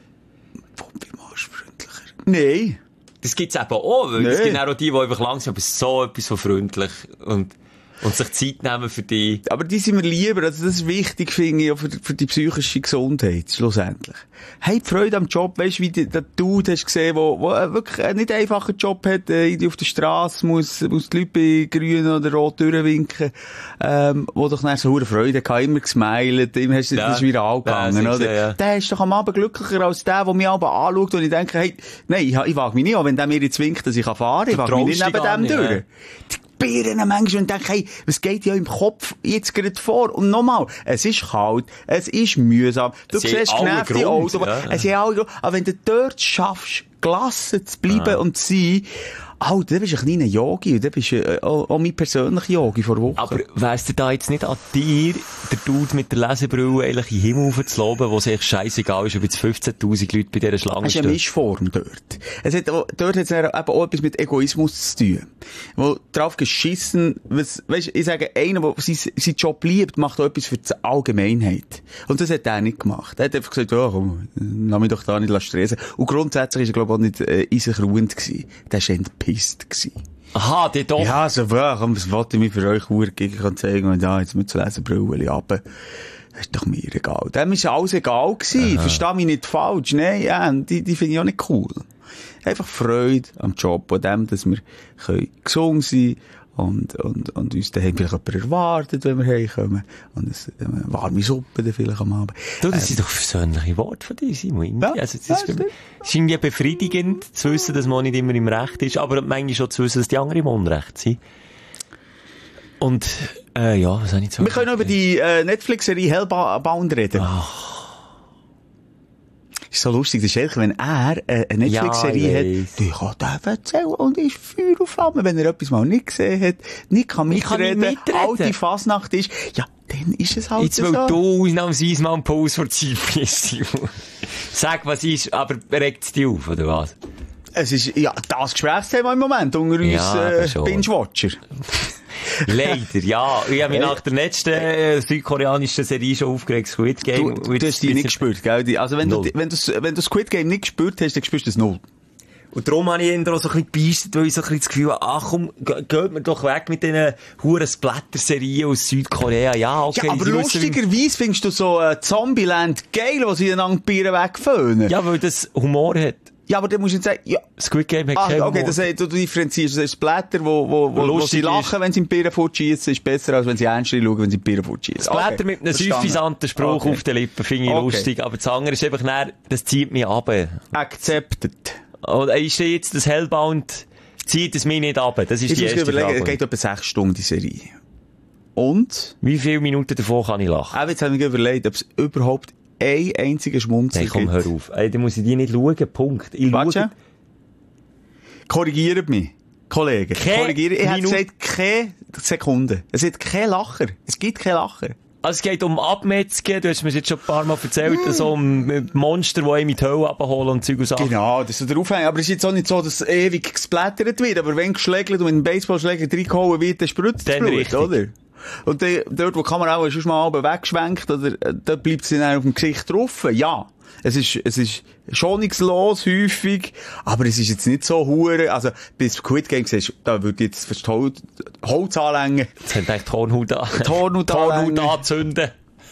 Pupf im Arsch freundlicher? Nein. Das gibt's eben auch, weil nee. Es gibt auch die, die einfach langsam, aber so etwas so freundlich und Und sich Zeit nehmen für die. Aber die sind mir lieber, also das ist wichtig, finde ich, auch für, für die psychische Gesundheit, schlussendlich. Hey, die Freude am Job, weisst du, wie die, der Dude hast gesehen, wo, wo wirklich einen nicht einfachen Job hat, äh, auf der Straße muss, muss die Leute bei grün oder rot durchwinken, ähm, wo doch dann so eine Freude hatte, immer gesmiled, immer hast du ja. das viral gegangen, ja, oder? Ja, ja. Der ist doch am Abend glücklicher als der, der mich aber anschaut und ich denke, hey, nein, ich, ich wage mich nicht an, wenn der mir jetzt winkt, dass ich fahren kann, ich wage mich nicht neben dem durch. Ja. Birnen manchmal und denke, hey, was geht ja im Kopf jetzt gerade vor? Und nochmal, es ist kalt, es ist mühsam, du sie siehst genervte Autos, aber ja. es ist alle Grund. Aber wenn du dort schaffst, gelassen zu bleiben ja. und zu sein, oh, da bist du ein kleiner Yogi, und da bist du äh, auch, auch mein persönlicher Yogi vor Wochen. Aber wär's dir da jetzt nicht an dir, der Dude mit der Lesebrille, eigentlich in den Himmel aufzuloben, wo es echt scheissegal ist, ob jetzt fünfzehntausend Leute bei dieser Schlange stehen? Es ist eine Mischform dort. Es hat auch, dort hat es eben auch etwas mit Egoismus zu tun. Wo drauf geschissen, was, weißt, ich sage, einer, der seinen, seinen Job liebt, macht auch etwas für die Allgemeinheit. Und das hat er nicht gemacht. Er hat einfach gesagt, oh, komm, lass mich doch da nicht stressen. Und grundsätzlich ist er, glaube ich, auch nicht äh, in sich ruhend gewesen. Der ist entpisst. Aha, die doch. Ja, so, ja, komm, was wollte ich mir für euch Uhr gegen zeigen und ja, jetzt mit zu lesen, Brille runter. Das ist doch mir egal. Dem ist alles egal gewesen. Versteh mich nicht falsch. Nein, ja, die, die finde ich auch nicht cool. Einfach Freude am Job, an dem, dass wir können gesund sein und, und, und uns daheim vielleicht jemand erwartet, wenn wir heimkommen. Und eine warme Suppe dann vielleicht am Abend. Du, das ähm, sind doch persönliche Worte von dir, Simon. Ja, also, das ja, ist, für, ist irgendwie befriedigend zu wissen, dass man nicht immer im Recht ist, aber manchmal schon zu wissen, dass die anderen im Unrecht sind. Und, äh, ja, was habe ich zu Wir können über die äh, Netflix-Serie Hellbound reden. Ach. Ist so lustig, das ist ehrlich, wenn er äh, eine Netflix-Serie ja, hat, die kann der erzählen und ist Feuer und Flamme, wenn er etwas mal nicht gesehen hat, nicht kann mitreden, mitreden. alte Fasnacht ist, ja, dann ist es halt jetzt so. Jetzt will du ausnahmsweise mal einen Pause vor Zeit bist. Sag, was ist, aber regt es dich auf, oder was? Es ist, ja, das Gesprächsthema im Moment unter uns, ja, äh, Binge-Watcher. Leider, ja. Ich habe mich nach der letzten äh, südkoreanischen Serie schon aufgeregt, Squid Game. Du, du hast die nicht gespürt, gell? Also wenn null. du, wenn du, wenn du Squid Game nicht gespürt hast, dann spürst du es null. Und darum habe ich ihn auch so ein bisschen gebeistet, weil ich so ein bisschen das Gefühl habe, ach komm, geht mir doch weg mit diesen huren Splatter-Serien aus Südkorea. Ja, okay. Ja, aber lustigerweise findest du so äh, Zombieland geil, wo sie einander Bieren wegföhnen. Ja, weil das Humor hat. Ja, aber dann musst du jetzt sagen, ja. Squid Game hat ah, keinen okay, Humor. das heißt, du differenzierst. Das ist Splatter, wo, wo, wo, wo sie lachen, wenn sie im Bieren fortschießen, ist besser, als wenn sie ernst schauen, wenn sie im Bieren fortschießen. Splatter okay. mit einem suffisanten Spruch okay. auf den Lippen finde ich okay. lustig, aber das andere ist einfach näher, das zieht mich ab. Accepted. Oder ist jetzt das Hellbound, zieht es mich nicht ab? Das ist ich die erste überlegen, Frage. Es geht etwa sechs Stunden, die Serie. Und? Wie viele Minuten davon kann ich lachen? Auch jetzt habe ich mir überlegt, ob es überhaupt ein einziger Schmunzel gibt. Nein, komm, hör auf. Ey, dann muss ich die nicht schauen, Punkt. Ich schaue. Korrigiert mich, Kollegen. Korrigiert. Ich habe gesagt, keine Sekunde. Es hat keinen Lacher. Es gibt keinen Lacher. Also es geht um Abmetzgen, du hast mir jetzt schon ein paar Mal erzählt, mm. so um Monster, die einem in die Hölle abholen und Zeug und Sachen. Genau, das ist so der Aufhänger. Aber es ist jetzt auch nicht so, dass ewig gesplattert wird, aber wenn geschlägelt und mit einem Baseballschläger reingehauen wird, dann spritzt es Blut, richtig. Oder? Und dann, dort, wo die Kamera auch schon mal weggeschwenkt, oder, da bleibt sie dann auf dem Gesicht drauf. Ja. Es ist, es ist schonungslos, häufig, aber es ist jetzt nicht so hure, also, bis Squid Game siehst, da würde jetzt fast Holz, Holz anlängen. Jetzt haben eigentlich Tornhut an. Tornhut Tornhut anzünden.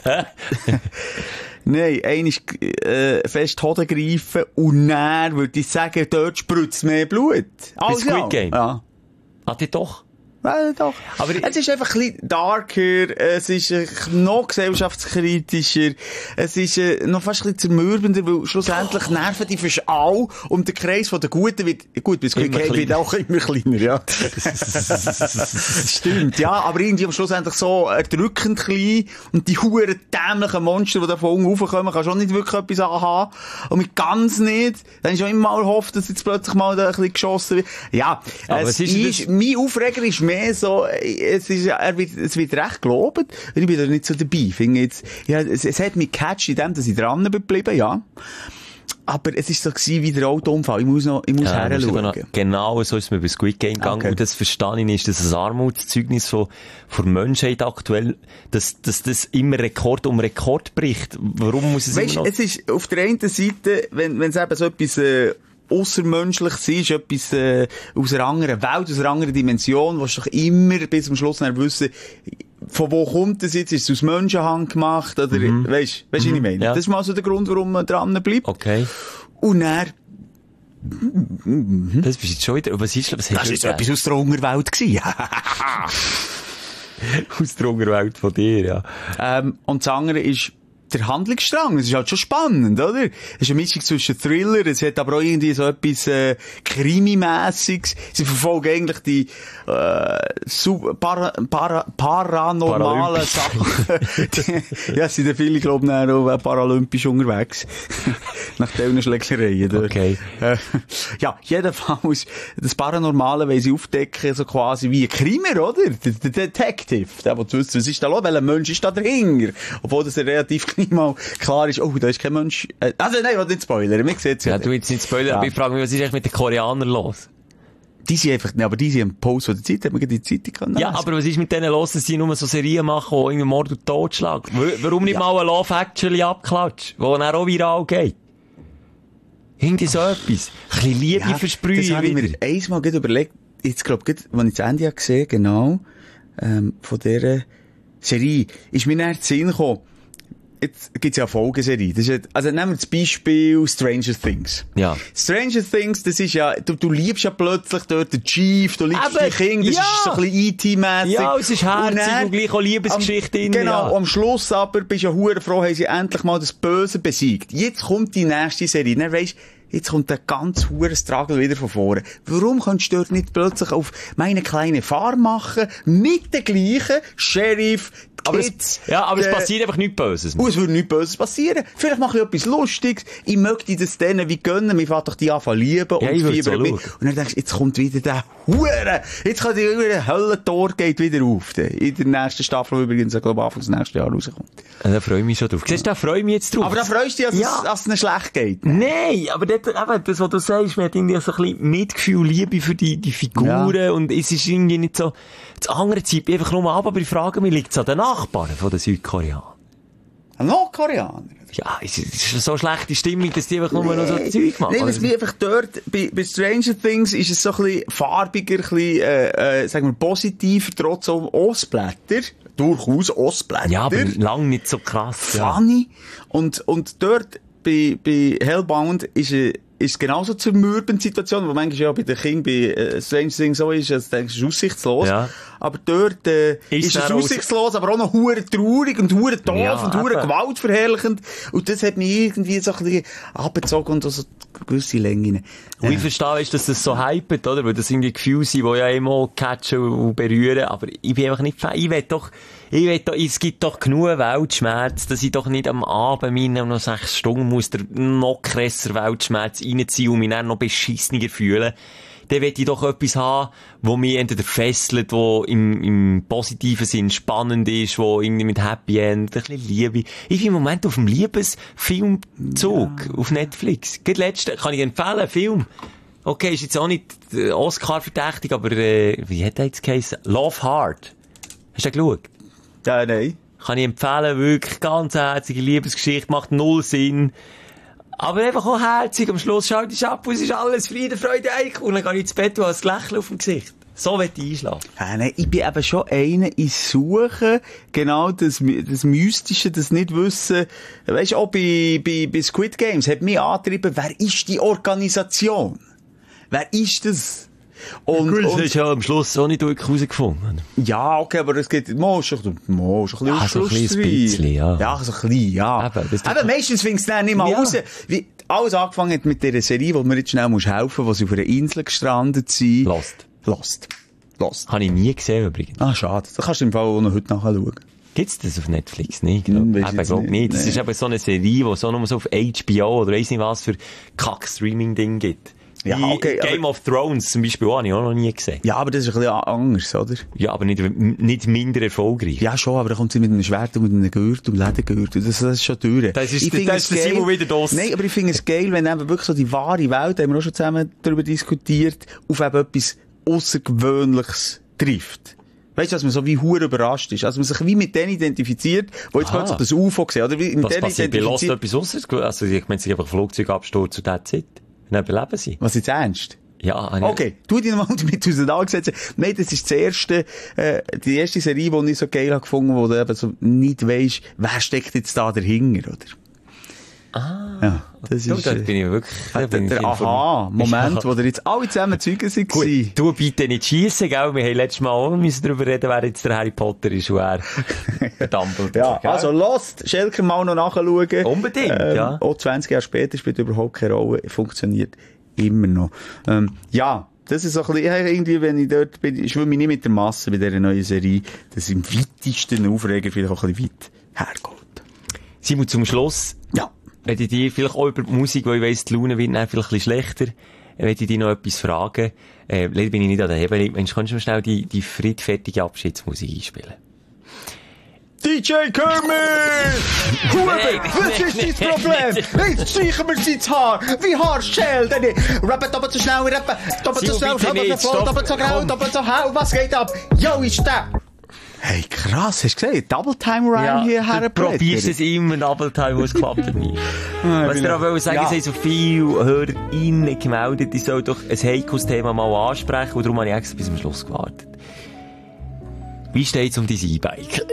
Nein, einmal, äh, fest Hoden greifen und dann würde ich sagen, dort spritzt mehr Blut. Bei Squid Game? Ja. Ah, die doch? Ja, doch. Aber es ist einfach ein bisschen darker, es ist noch gesellschaftskritischer, es ist äh, noch fast ein bisschen zermürbender, weil schlussendlich oh. nerven die fast alle und der Kreis von den Guten wird, gut, bis Squid Game wird auch immer kleiner, ja. Stimmt, ja, aber irgendwie am Schluss endlich so erdrückend klein und die huren dämlichen Monster, die da von unten raufkommen, kannst du auch nicht wirklich etwas anhaben und mit ganz nicht, dann ist auch immer mal gehofft, dass jetzt plötzlich mal da ein bisschen geschossen wird. Ja, aber es ist, ist mein Aufreger ist mehr so, es ist, er wird, es wird recht gelobt. Ich bin da nicht so dabei. Ich finde jetzt, ja, es, es hat mich gecatcht in dem, dass ich dran geblieben, ja. Aber es ist so gewesen wie der Autounfall. Ich muss noch, ich muss ja, heranschauen. Genau so ist es mir bei Squid Game gegangen. Okay. Und das verstehe ich nicht. Das ist ein Armutszeugnis von, von Menschheit aktuell, dass, dass das immer Rekord um Rekord bricht. Warum muss es weißt, immer noch... Es ist auf der einen Seite, wenn, wenn es eben so etwas, äh, aussermenschlich ist, etwas äh, aus einer anderen Welt, aus einer anderen Dimension, was doch immer bis zum Schluss nicht wissen, von wo kommt das jetzt? Ist es aus Menschenhand gemacht? Oder, mhm. Weisst, weisst, mhm. was ich meine? Ja. Das ist mal so der Grund, warum man dran bleibt. Okay. Und dann, das bist jetzt schon wieder, was ist, was das? Das ist etwas aus der Unterwelt gewesen. Aus der Unterwelt von dir, ja. Ähm, und das andere ist, der Handlungsstrang, das ist halt schon spannend, oder? Es ist eine Mischung zwischen Thriller, es hat aber auch irgendwie so etwas äh, Krimi-mässiges. Sie verfolgen eigentlich die äh, super, para, para, paranormalen Sachen. Ja, es sind ja viele, glaube ich, auch paralympisch unterwegs. Nach diesen Schlägereien. Okay. Äh, ja, jedenfalls, das Paranormale wollen sie aufdecken, so quasi wie ein Krimi, oder? Der, der Detective, der, der wissen, was ist da los, welcher Mensch ist da dahinter? Obwohl das relativ mal klar ist, oh, da ist kein Mensch. Äh, also nein, ich will nicht spoilern, mir sieht's ja. Ja, du willst nicht spoilern, ja. Aber ich frage mich, was ist eigentlich mit den Koreanern los? Die sind einfach, ne, aber die sind am Post von der Zeit, hat man die Zeitung können Ja, aber was ist mit denen los, dass sie nur so Serien machen, die irgendwie Mord und Totschlag? Warum nicht ja. mal ein Love Actually abklatschen, wo dann auch viral geht? Irgendwie so etwas. Ein bisschen Liebe ja, versprühen. Das habe ich mir einmal überlegt, jetzt glaub ich, als ich das Ende gesehen genau, ähm, von dieser Serie, ist mir nach den Sinn gekommen, jetzt gibt's ja eine Folgeserie. Das ist, also nehmen wir das Beispiel Stranger Things. Ja. Stranger Things, das ist ja, du, du liebst ja plötzlich dort den Chief, du liebst die Kinder, das ja. ist so ein bisschen E T-mässig. Ja, es ist herzig und, dann, und gleich auch Liebesgeschichte am, in. Genau, ja. am Schluss aber bist du ja hure froh, haben sie endlich mal das Böse besiegt. Jetzt kommt die nächste Serie. Dann weisst, jetzt kommt der ganz hure Struggle wieder von vorne. Warum kannst du dort nicht plötzlich auf meine kleine Farm machen, mit den gleichen Sheriff, aber es, ja, aber äh, es passiert einfach nichts Böses. Und es würde nichts Böses passieren. Vielleicht mache ich etwas Lustiges. Ich möchte das denen wie gönnen. Mir fährt doch die anfangen lieben ja, und fiebern so mit. Und dann denkst du, jetzt kommt wieder der Hure. Jetzt kann die Höllentor geht wieder auf. In der nächsten Staffel, die übrigens, ich glaube, Anfang des nächsten Jahres rauskommt. Ja, da freue ich mich schon drauf. Siehst du, da freue ich mich jetzt drauf. Aber da freust du dich, dass, ja. es, dass es nicht schlecht geht. Nein, aber das, eben, das, was du sagst, man hat irgendwie so ein bisschen Mitgefühl, Liebe für die, die Figuren ja. Und es ist irgendwie nicht so, das andere zieht mich einfach nur ab, aber ich frage mich, liegt es an den Nachbarn von den Südkoreanern? An Nordkoreaner? Ja, es ist so schlechte Stimmung, dass die einfach nur nee. noch so Zeug machen. Nein, was mich einfach dort, bei, bei Stranger Things ist es so ein bisschen farbiger, ein bisschen, äh, äh, sagen wir, positiver, trotz Ostblätter. Durchaus Ostblätter. Ja, aber lang nicht so krass. Funny. Ja. Und, und dort, bei, bei Hellbound, ist äh, ist genauso zermürbende Situation, wo manchmal ja bei den Kindern bei äh, Stranger Things so ist, dass du denkst, es ist aussichtslos. Ja. Aber dort äh, ist, ist es aussichtslos, aber auch noch hure traurig und hure doof ja, und hure gewaltverherrlichend. Und das hat mich irgendwie so ein bisschen abgezogen und so gewisse Längen. Und ich verstehe, ist, dass das so hypet, oder? Weil das irgendwie Gefühle sind, die ja immer catchen und berühren. Aber ich bin einfach nicht Fan. Ich will doch, ich will doch, es gibt doch genug Weltschmerz, dass ich doch nicht am Abend meine noch sechs Stunden muss der noch krasser Weltschmerz reinziehen und mich dann noch beschissener fühlen. Dann will ich doch etwas haben, wo mich entweder fesselt, wo im, im positiven Sinn spannend ist, wo irgendwie mit Happy End, ein bisschen Liebe. Ich bin im Moment auf dem Liebesfilmzug ja. auf Netflix. Gerade letzte, kann ich empfehlen, Film. Okay, ist jetzt auch nicht Oscar-verdächtig, aber äh, wie hat der jetzt geheißen? Love Hard. Hast du den geschaut? Ja, nein. Kann ich empfehlen, wirklich ganz herzige Liebesgeschichte, macht null Sinn. Aber einfach auch herzig. Am Schluss schaut ich ab und es ist alles Friede, Freude, Eich. Und dann gehe ich ins Bett und habe ein Lächeln auf dem Gesicht. So will ich einschlafen. Ja, nein, ich bin eben schon einer, ich suche genau das, das Mystische, das Nicht-Wissen. Weisst du, auch bei, bei, bei Squid Games hat mich angetrieben, wer ist die Organisation? Wer ist das? Und, gut, das und, hast du ja am Schluss auch nicht wirklich herausgefunden. ja, okay, aber es geht, mo, schon, mo, schon ein bisschen Ja, so ein kleines bisschen, ja. Ja, so ein bisschen, ja. Eben, das Eben meistens findest du dann nicht mal Ja. raus. Wie, alles angefangen hat mit dieser Serie, wo mir jetzt schnell musst helfen, wo sie auf einer Insel gestrandet sind. Lost. Lost. Lost. Habe ich nie gesehen übrigens. Ah, schade. Da kannst du im Fall auch noch heute nachschauen. Gibt's das auf Netflix? Nicht, glaub. Hm, weiss Eben, jetzt glaub nicht. nicht. Das Nee. ist eben so eine Serie, die so nur so auf H B O oder weiss nicht was für Kack-Streaming-Ding gibt. Ja, Wie okay, Game aber- of Thrones zum Beispiel auch, habe ich auch noch nie gesehen. Ja, aber das ist ein bisschen anders, oder? Ja, aber nicht, nicht minder erfolgreich. Ja, schon, aber da kommt sie mit einem Schwert und mit einem Gürtel und Ledengürtel. Das, das ist schon durch. Das ist- Ich finde das es ist der geil- Simon wieder los. Nein, aber ich finde es geil, wenn eben wirklich so die wahre Welt, da haben wir auch schon zusammen darüber diskutiert, auf eben etwas Außergewöhnliches trifft. Weißt du, dass man so wie hure überrascht ist. Also man sich wie mit denen identifiziert, wo jetzt Aha. gerade so das U F O gesehen, oder wie mit Was denen passiert bei Lost identifiziert. etwas ausseres? Also, ich meine, sie einfach Flugzeugabsturz zu dieser Zeit. Dann beleben sie. Was jetzt ernst? Ja, habe ich- Okay, tu dich nochmal damit auseinandergesetzt. Nein, das ist das erste, äh, die erste Serie, die ich so geil habe gefunden, wo du eben so nicht weisst, wer steckt jetzt da dahinter, oder? Ah. Ja, das Du, ist, da äh, bin ich wirklich, da der, bin ich der informiert. Aha-Moment, Ja. wo ihr jetzt alle zusammen Zeugen sind. Gut, du bitte nicht schiessen, gell? Wir haben letztes Mal auch müssen darüber reden, wer jetzt der Harry Potter ist und wer der Dumbledore. Ja, gell? also Lost, Schelker mal noch nachschauen. Unbedingt, ähm, ja. Auch zwanzig Jahre später spielt überhaupt keine Rolle, funktioniert immer noch. Ähm, ja, das ist so ein bisschen, irgendwie, wenn ich dort bin, ich schwimme nicht mit der Masse bei dieser neuen Serie, das im weitesten Aufreger vielleicht auch ein bisschen weit hergeht. Simon, zum Schluss, Ja. wenn ich dich vielleicht auch über die Musik, weil ich weiss, die Laune wird dann vielleicht ein bisschen schlechter, wenn ich dich noch etwas fragen. Äh, leider bin ich nicht an der Hebel. Mensch, kannst du mir schnell die, die friedfertige Abschiedsmusik einspielen? D J Kermit! Huber, was ist dein Problem? Jetzt streichen wir sein Haar! Wie Haarschell, denn rappen doppelt so schnell, rappen doppelt so schnell, Simon, bitte doppelt so nicht, voll, stopp, doppelt so grau, komm. doppelt so hell, was geht ab? Yo, ist der! Hey, krass, hast du gesehen? Double Time Rhyme hier du herbrettert. probierst es immer Double Time, wo es klappt nicht. Was bin ich auch ich- sagen, ja. es haben so viele HörerInnen gemeldet, ich soll doch ein heikles Thema mal ansprechen, und darum habe ich extra bis zum Schluss gewartet. Wie steht's um dein E-Bike?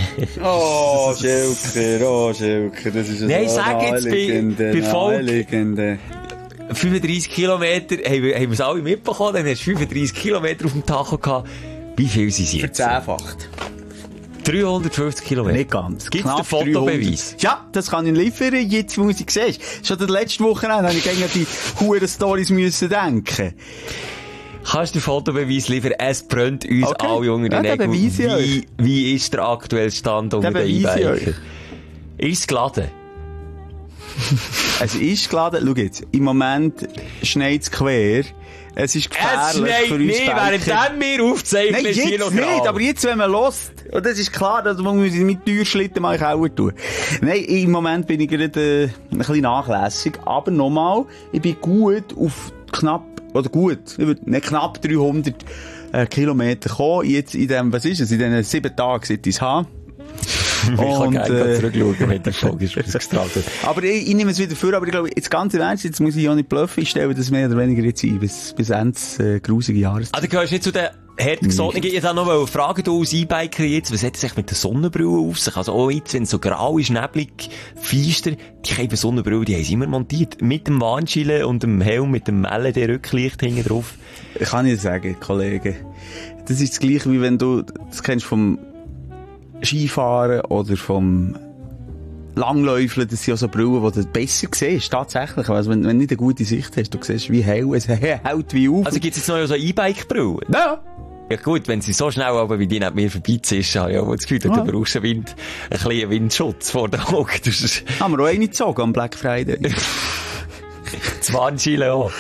Oh, Schelker, oh, Schelker, das ist Nein, sag jetzt, bei- bei Volk- naheliegende. fünfunddreissig Kilometer, haben wir, haben wir es alle mitbekommen, dann hast du fünfunddreissig Kilometer auf dem Tacho gehabt. Wie viel sind sie jetzt? Verzehnfacht. dreihundertfünfzig Kilometer. Nicht ganz. Gibt's Knapp den Fotobeweis? dreihundert. Ja, das kann ich liefern, jetzt muss ich sehen. Schon der letzte Wochenende habe ich gegen die huren Stories müssen denken. Kannst du den Fotobeweis liefern? Es brennt uns Okay. alle unter Ja, den den Nägeln. beweise ich euch. Wie, wie ist der aktuelle Stand unter Den den beweise ich E-Bikern? Ist es geladen? Es ist geladen. Schau jetzt, im Moment schneit es quer. Es ist Es gefährlich schneit für uns nicht, Biker. während wir aufzeichnen, Nein, ist hier jetzt noch nicht, grau. aber jetzt, wenn man lost, und das ist klar, dass man muss mit Türschlitten mal Kauer tun. Nein, im Moment bin ich gerade äh, ein bisschen nachlässig, aber nochmal, ich bin gut auf knapp, oder gut, ich würd- nicht knapp dreihundert äh, Kilometer gekommen, jetzt in dem, was ist es, in diesen sieben Tagen, seit ich es habe. Ich kann Und, gerne äh, zurückschauen, wenn der Folge ist ausgestrahlt wird. Aber ich, ich nehme es wieder vor, aber ich glaube, jetzt ganz im Ernst, jetzt muss ich ja nicht bluffen, ich stelle das mehr oder weniger jetzt ein, bis, bis Ende äh, grusige Jahres. Ah, du gehörst nicht zu den Härtegesottenen. Ich wollte noch fragen, du als E-Biker jetzt, was hat es sich mit der Sonnenbrille auf sich? Also auch jetzt, wenn es so grau ist, neblig, feister, die haben Sonnenbrille, die haben sie immer montiert. Mit dem Warnschiele und dem Helm, mit dem L E D-Rücklicht hinten drauf. Ich kann nicht sagen, Kollege. Das ist das Gleiche, wie wenn du, das kennst vom Skifahren oder vom Langläufeln, das sind ja so Brillen, die du besser siehst, tatsächlich. Also wenn, wenn du nicht eine gute Sicht hast, du siehst wie hell, es hält wie auf. Also gibt's jetzt noch so E-Bike-Brillen? ja. Ja gut, wenn sie so schnell aber wie die neben mir vorbeiziehst, habe ich auch das Gefühl, Ja. du brauchst einen Wind, einen kleinen Windschutz vor den Augen. Das ist Haben wir auch eine gezogen am Black Friday. das Warnschiele auch.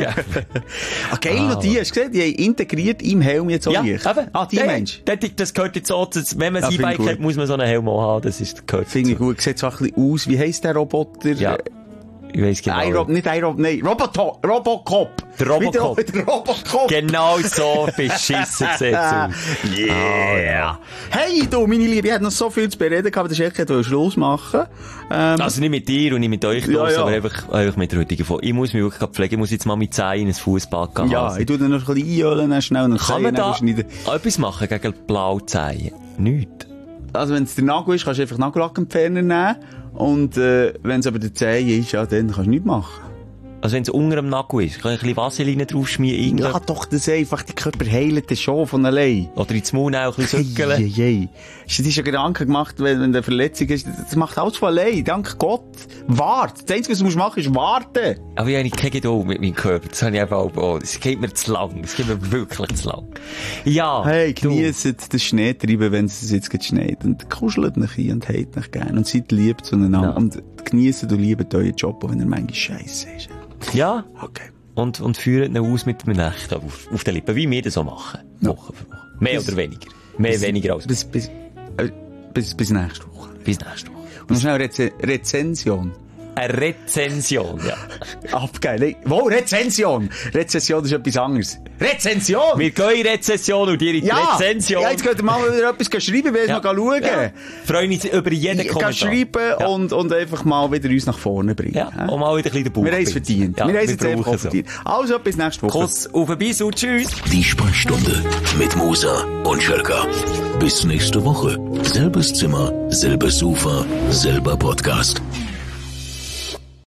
Ah, geil, noch die, hast du gesehen? Die haben integriert im Helm jetzt auch Ja, Licht. eben. Ah, die Ja, Mensch. Das, das gehört jetzt auch, zu- wenn man Ja, ein finde ich E-Bike hat, gut. muss man so einen Helm auch haben. Das ist, gehört Finde ich dazu. gut. Sieht zwar ein bisschen aus. Wie heisst der Roboter? Ja. Ich weiss genau. Irob, nicht Irob, nein. Roboto, Robocop. Der Robocop. Wie der, der Robocop. Genau so beschissen sieht's aus. Yeah. Hey, du, meine Liebe, ich hatte noch so viel zu bereden gehabt, aber der Chef wollte Schluss machen. Ähm, Also nicht mit dir und nicht mit euch, Ja, los, ja. aber einfach, einfach mit der heutigen Folge. Ich muss mich wirklich pflegen, ich muss jetzt mal mit Zehen in ein Fußbad gehen. ja, ich tu dann noch ein bisschen einölen, dann schnell noch Kann man da schneiden. etwas machen gegen Blauzehen? Nichts. Also, wenn es der Nagel ist, kannst du einfach Nagellackentferner nehmen. Und, äh, wenn es aber der Zeh ist, ja, dann kannst du nichts machen. Also wenn es unter dem Nagel ist, kann ich ein bisschen Vaseline draufschmieren. Ja, doch, das einfach, die Körper heilen das schon von allein. Oder ins Mund auch ein bisschen sückeln. Hey, hey, hey. Hast du dir schon Gedanken gemacht, wenn, wenn eine Verletzung ist? Das macht alles von allein. Dank Gott. Wart. Das Einzige, was du musst machen, ist warten. Aber ich habe keine Geduld mit meinem Körper. Das habe ich einfach auch, oh, das geht mir zu lang. Das geht mir wirklich zu lang. Ja. Hey, genießt das Schneetreiben, wenn es jetzt gerade schneit. Und kuschelt mich ein und habt mich gerne. Und seid lieb zueinander. Ja. Und genießt und liebt euren Job, auch wenn er manchmal scheiße ist. Ja. Okay. Und, und führt ihn aus mit einem Nächten auf, auf den Lippen, wie wir das so machen. Ja. Woche für Woche. Mehr bis, oder weniger. Mehr bis, weniger als. Bis, bis, äh, bis, bis nächste Woche. Bis nächste Woche. Und schnell eine Reze- Rezension. Eine Rezension, ja. Abgeil. Wo? Rezension. Rezension ist etwas anderes. Rezension! Wir gehen in Rezession und ihr in die ja. Rezension. Ja, jetzt könnt ihr mal wieder etwas schreiben, wir ja. noch schauen. Ja. Freuen uns über jeden Kommentar. Schreiben ja. und, und einfach mal wieder uns nach vorne bringen. Ja, und mal wieder ein bisschen den Bauch. Wir haben es verdient. Ja, wir haben es jetzt einfach so. verdient. Also, bis nächste Woche. Kuss auf den Biss und tschüss. Die Sprechstunde mit Musa und Schelka. Bis nächste Woche. Selbes Zimmer, selbes Sofa, selber Podcast.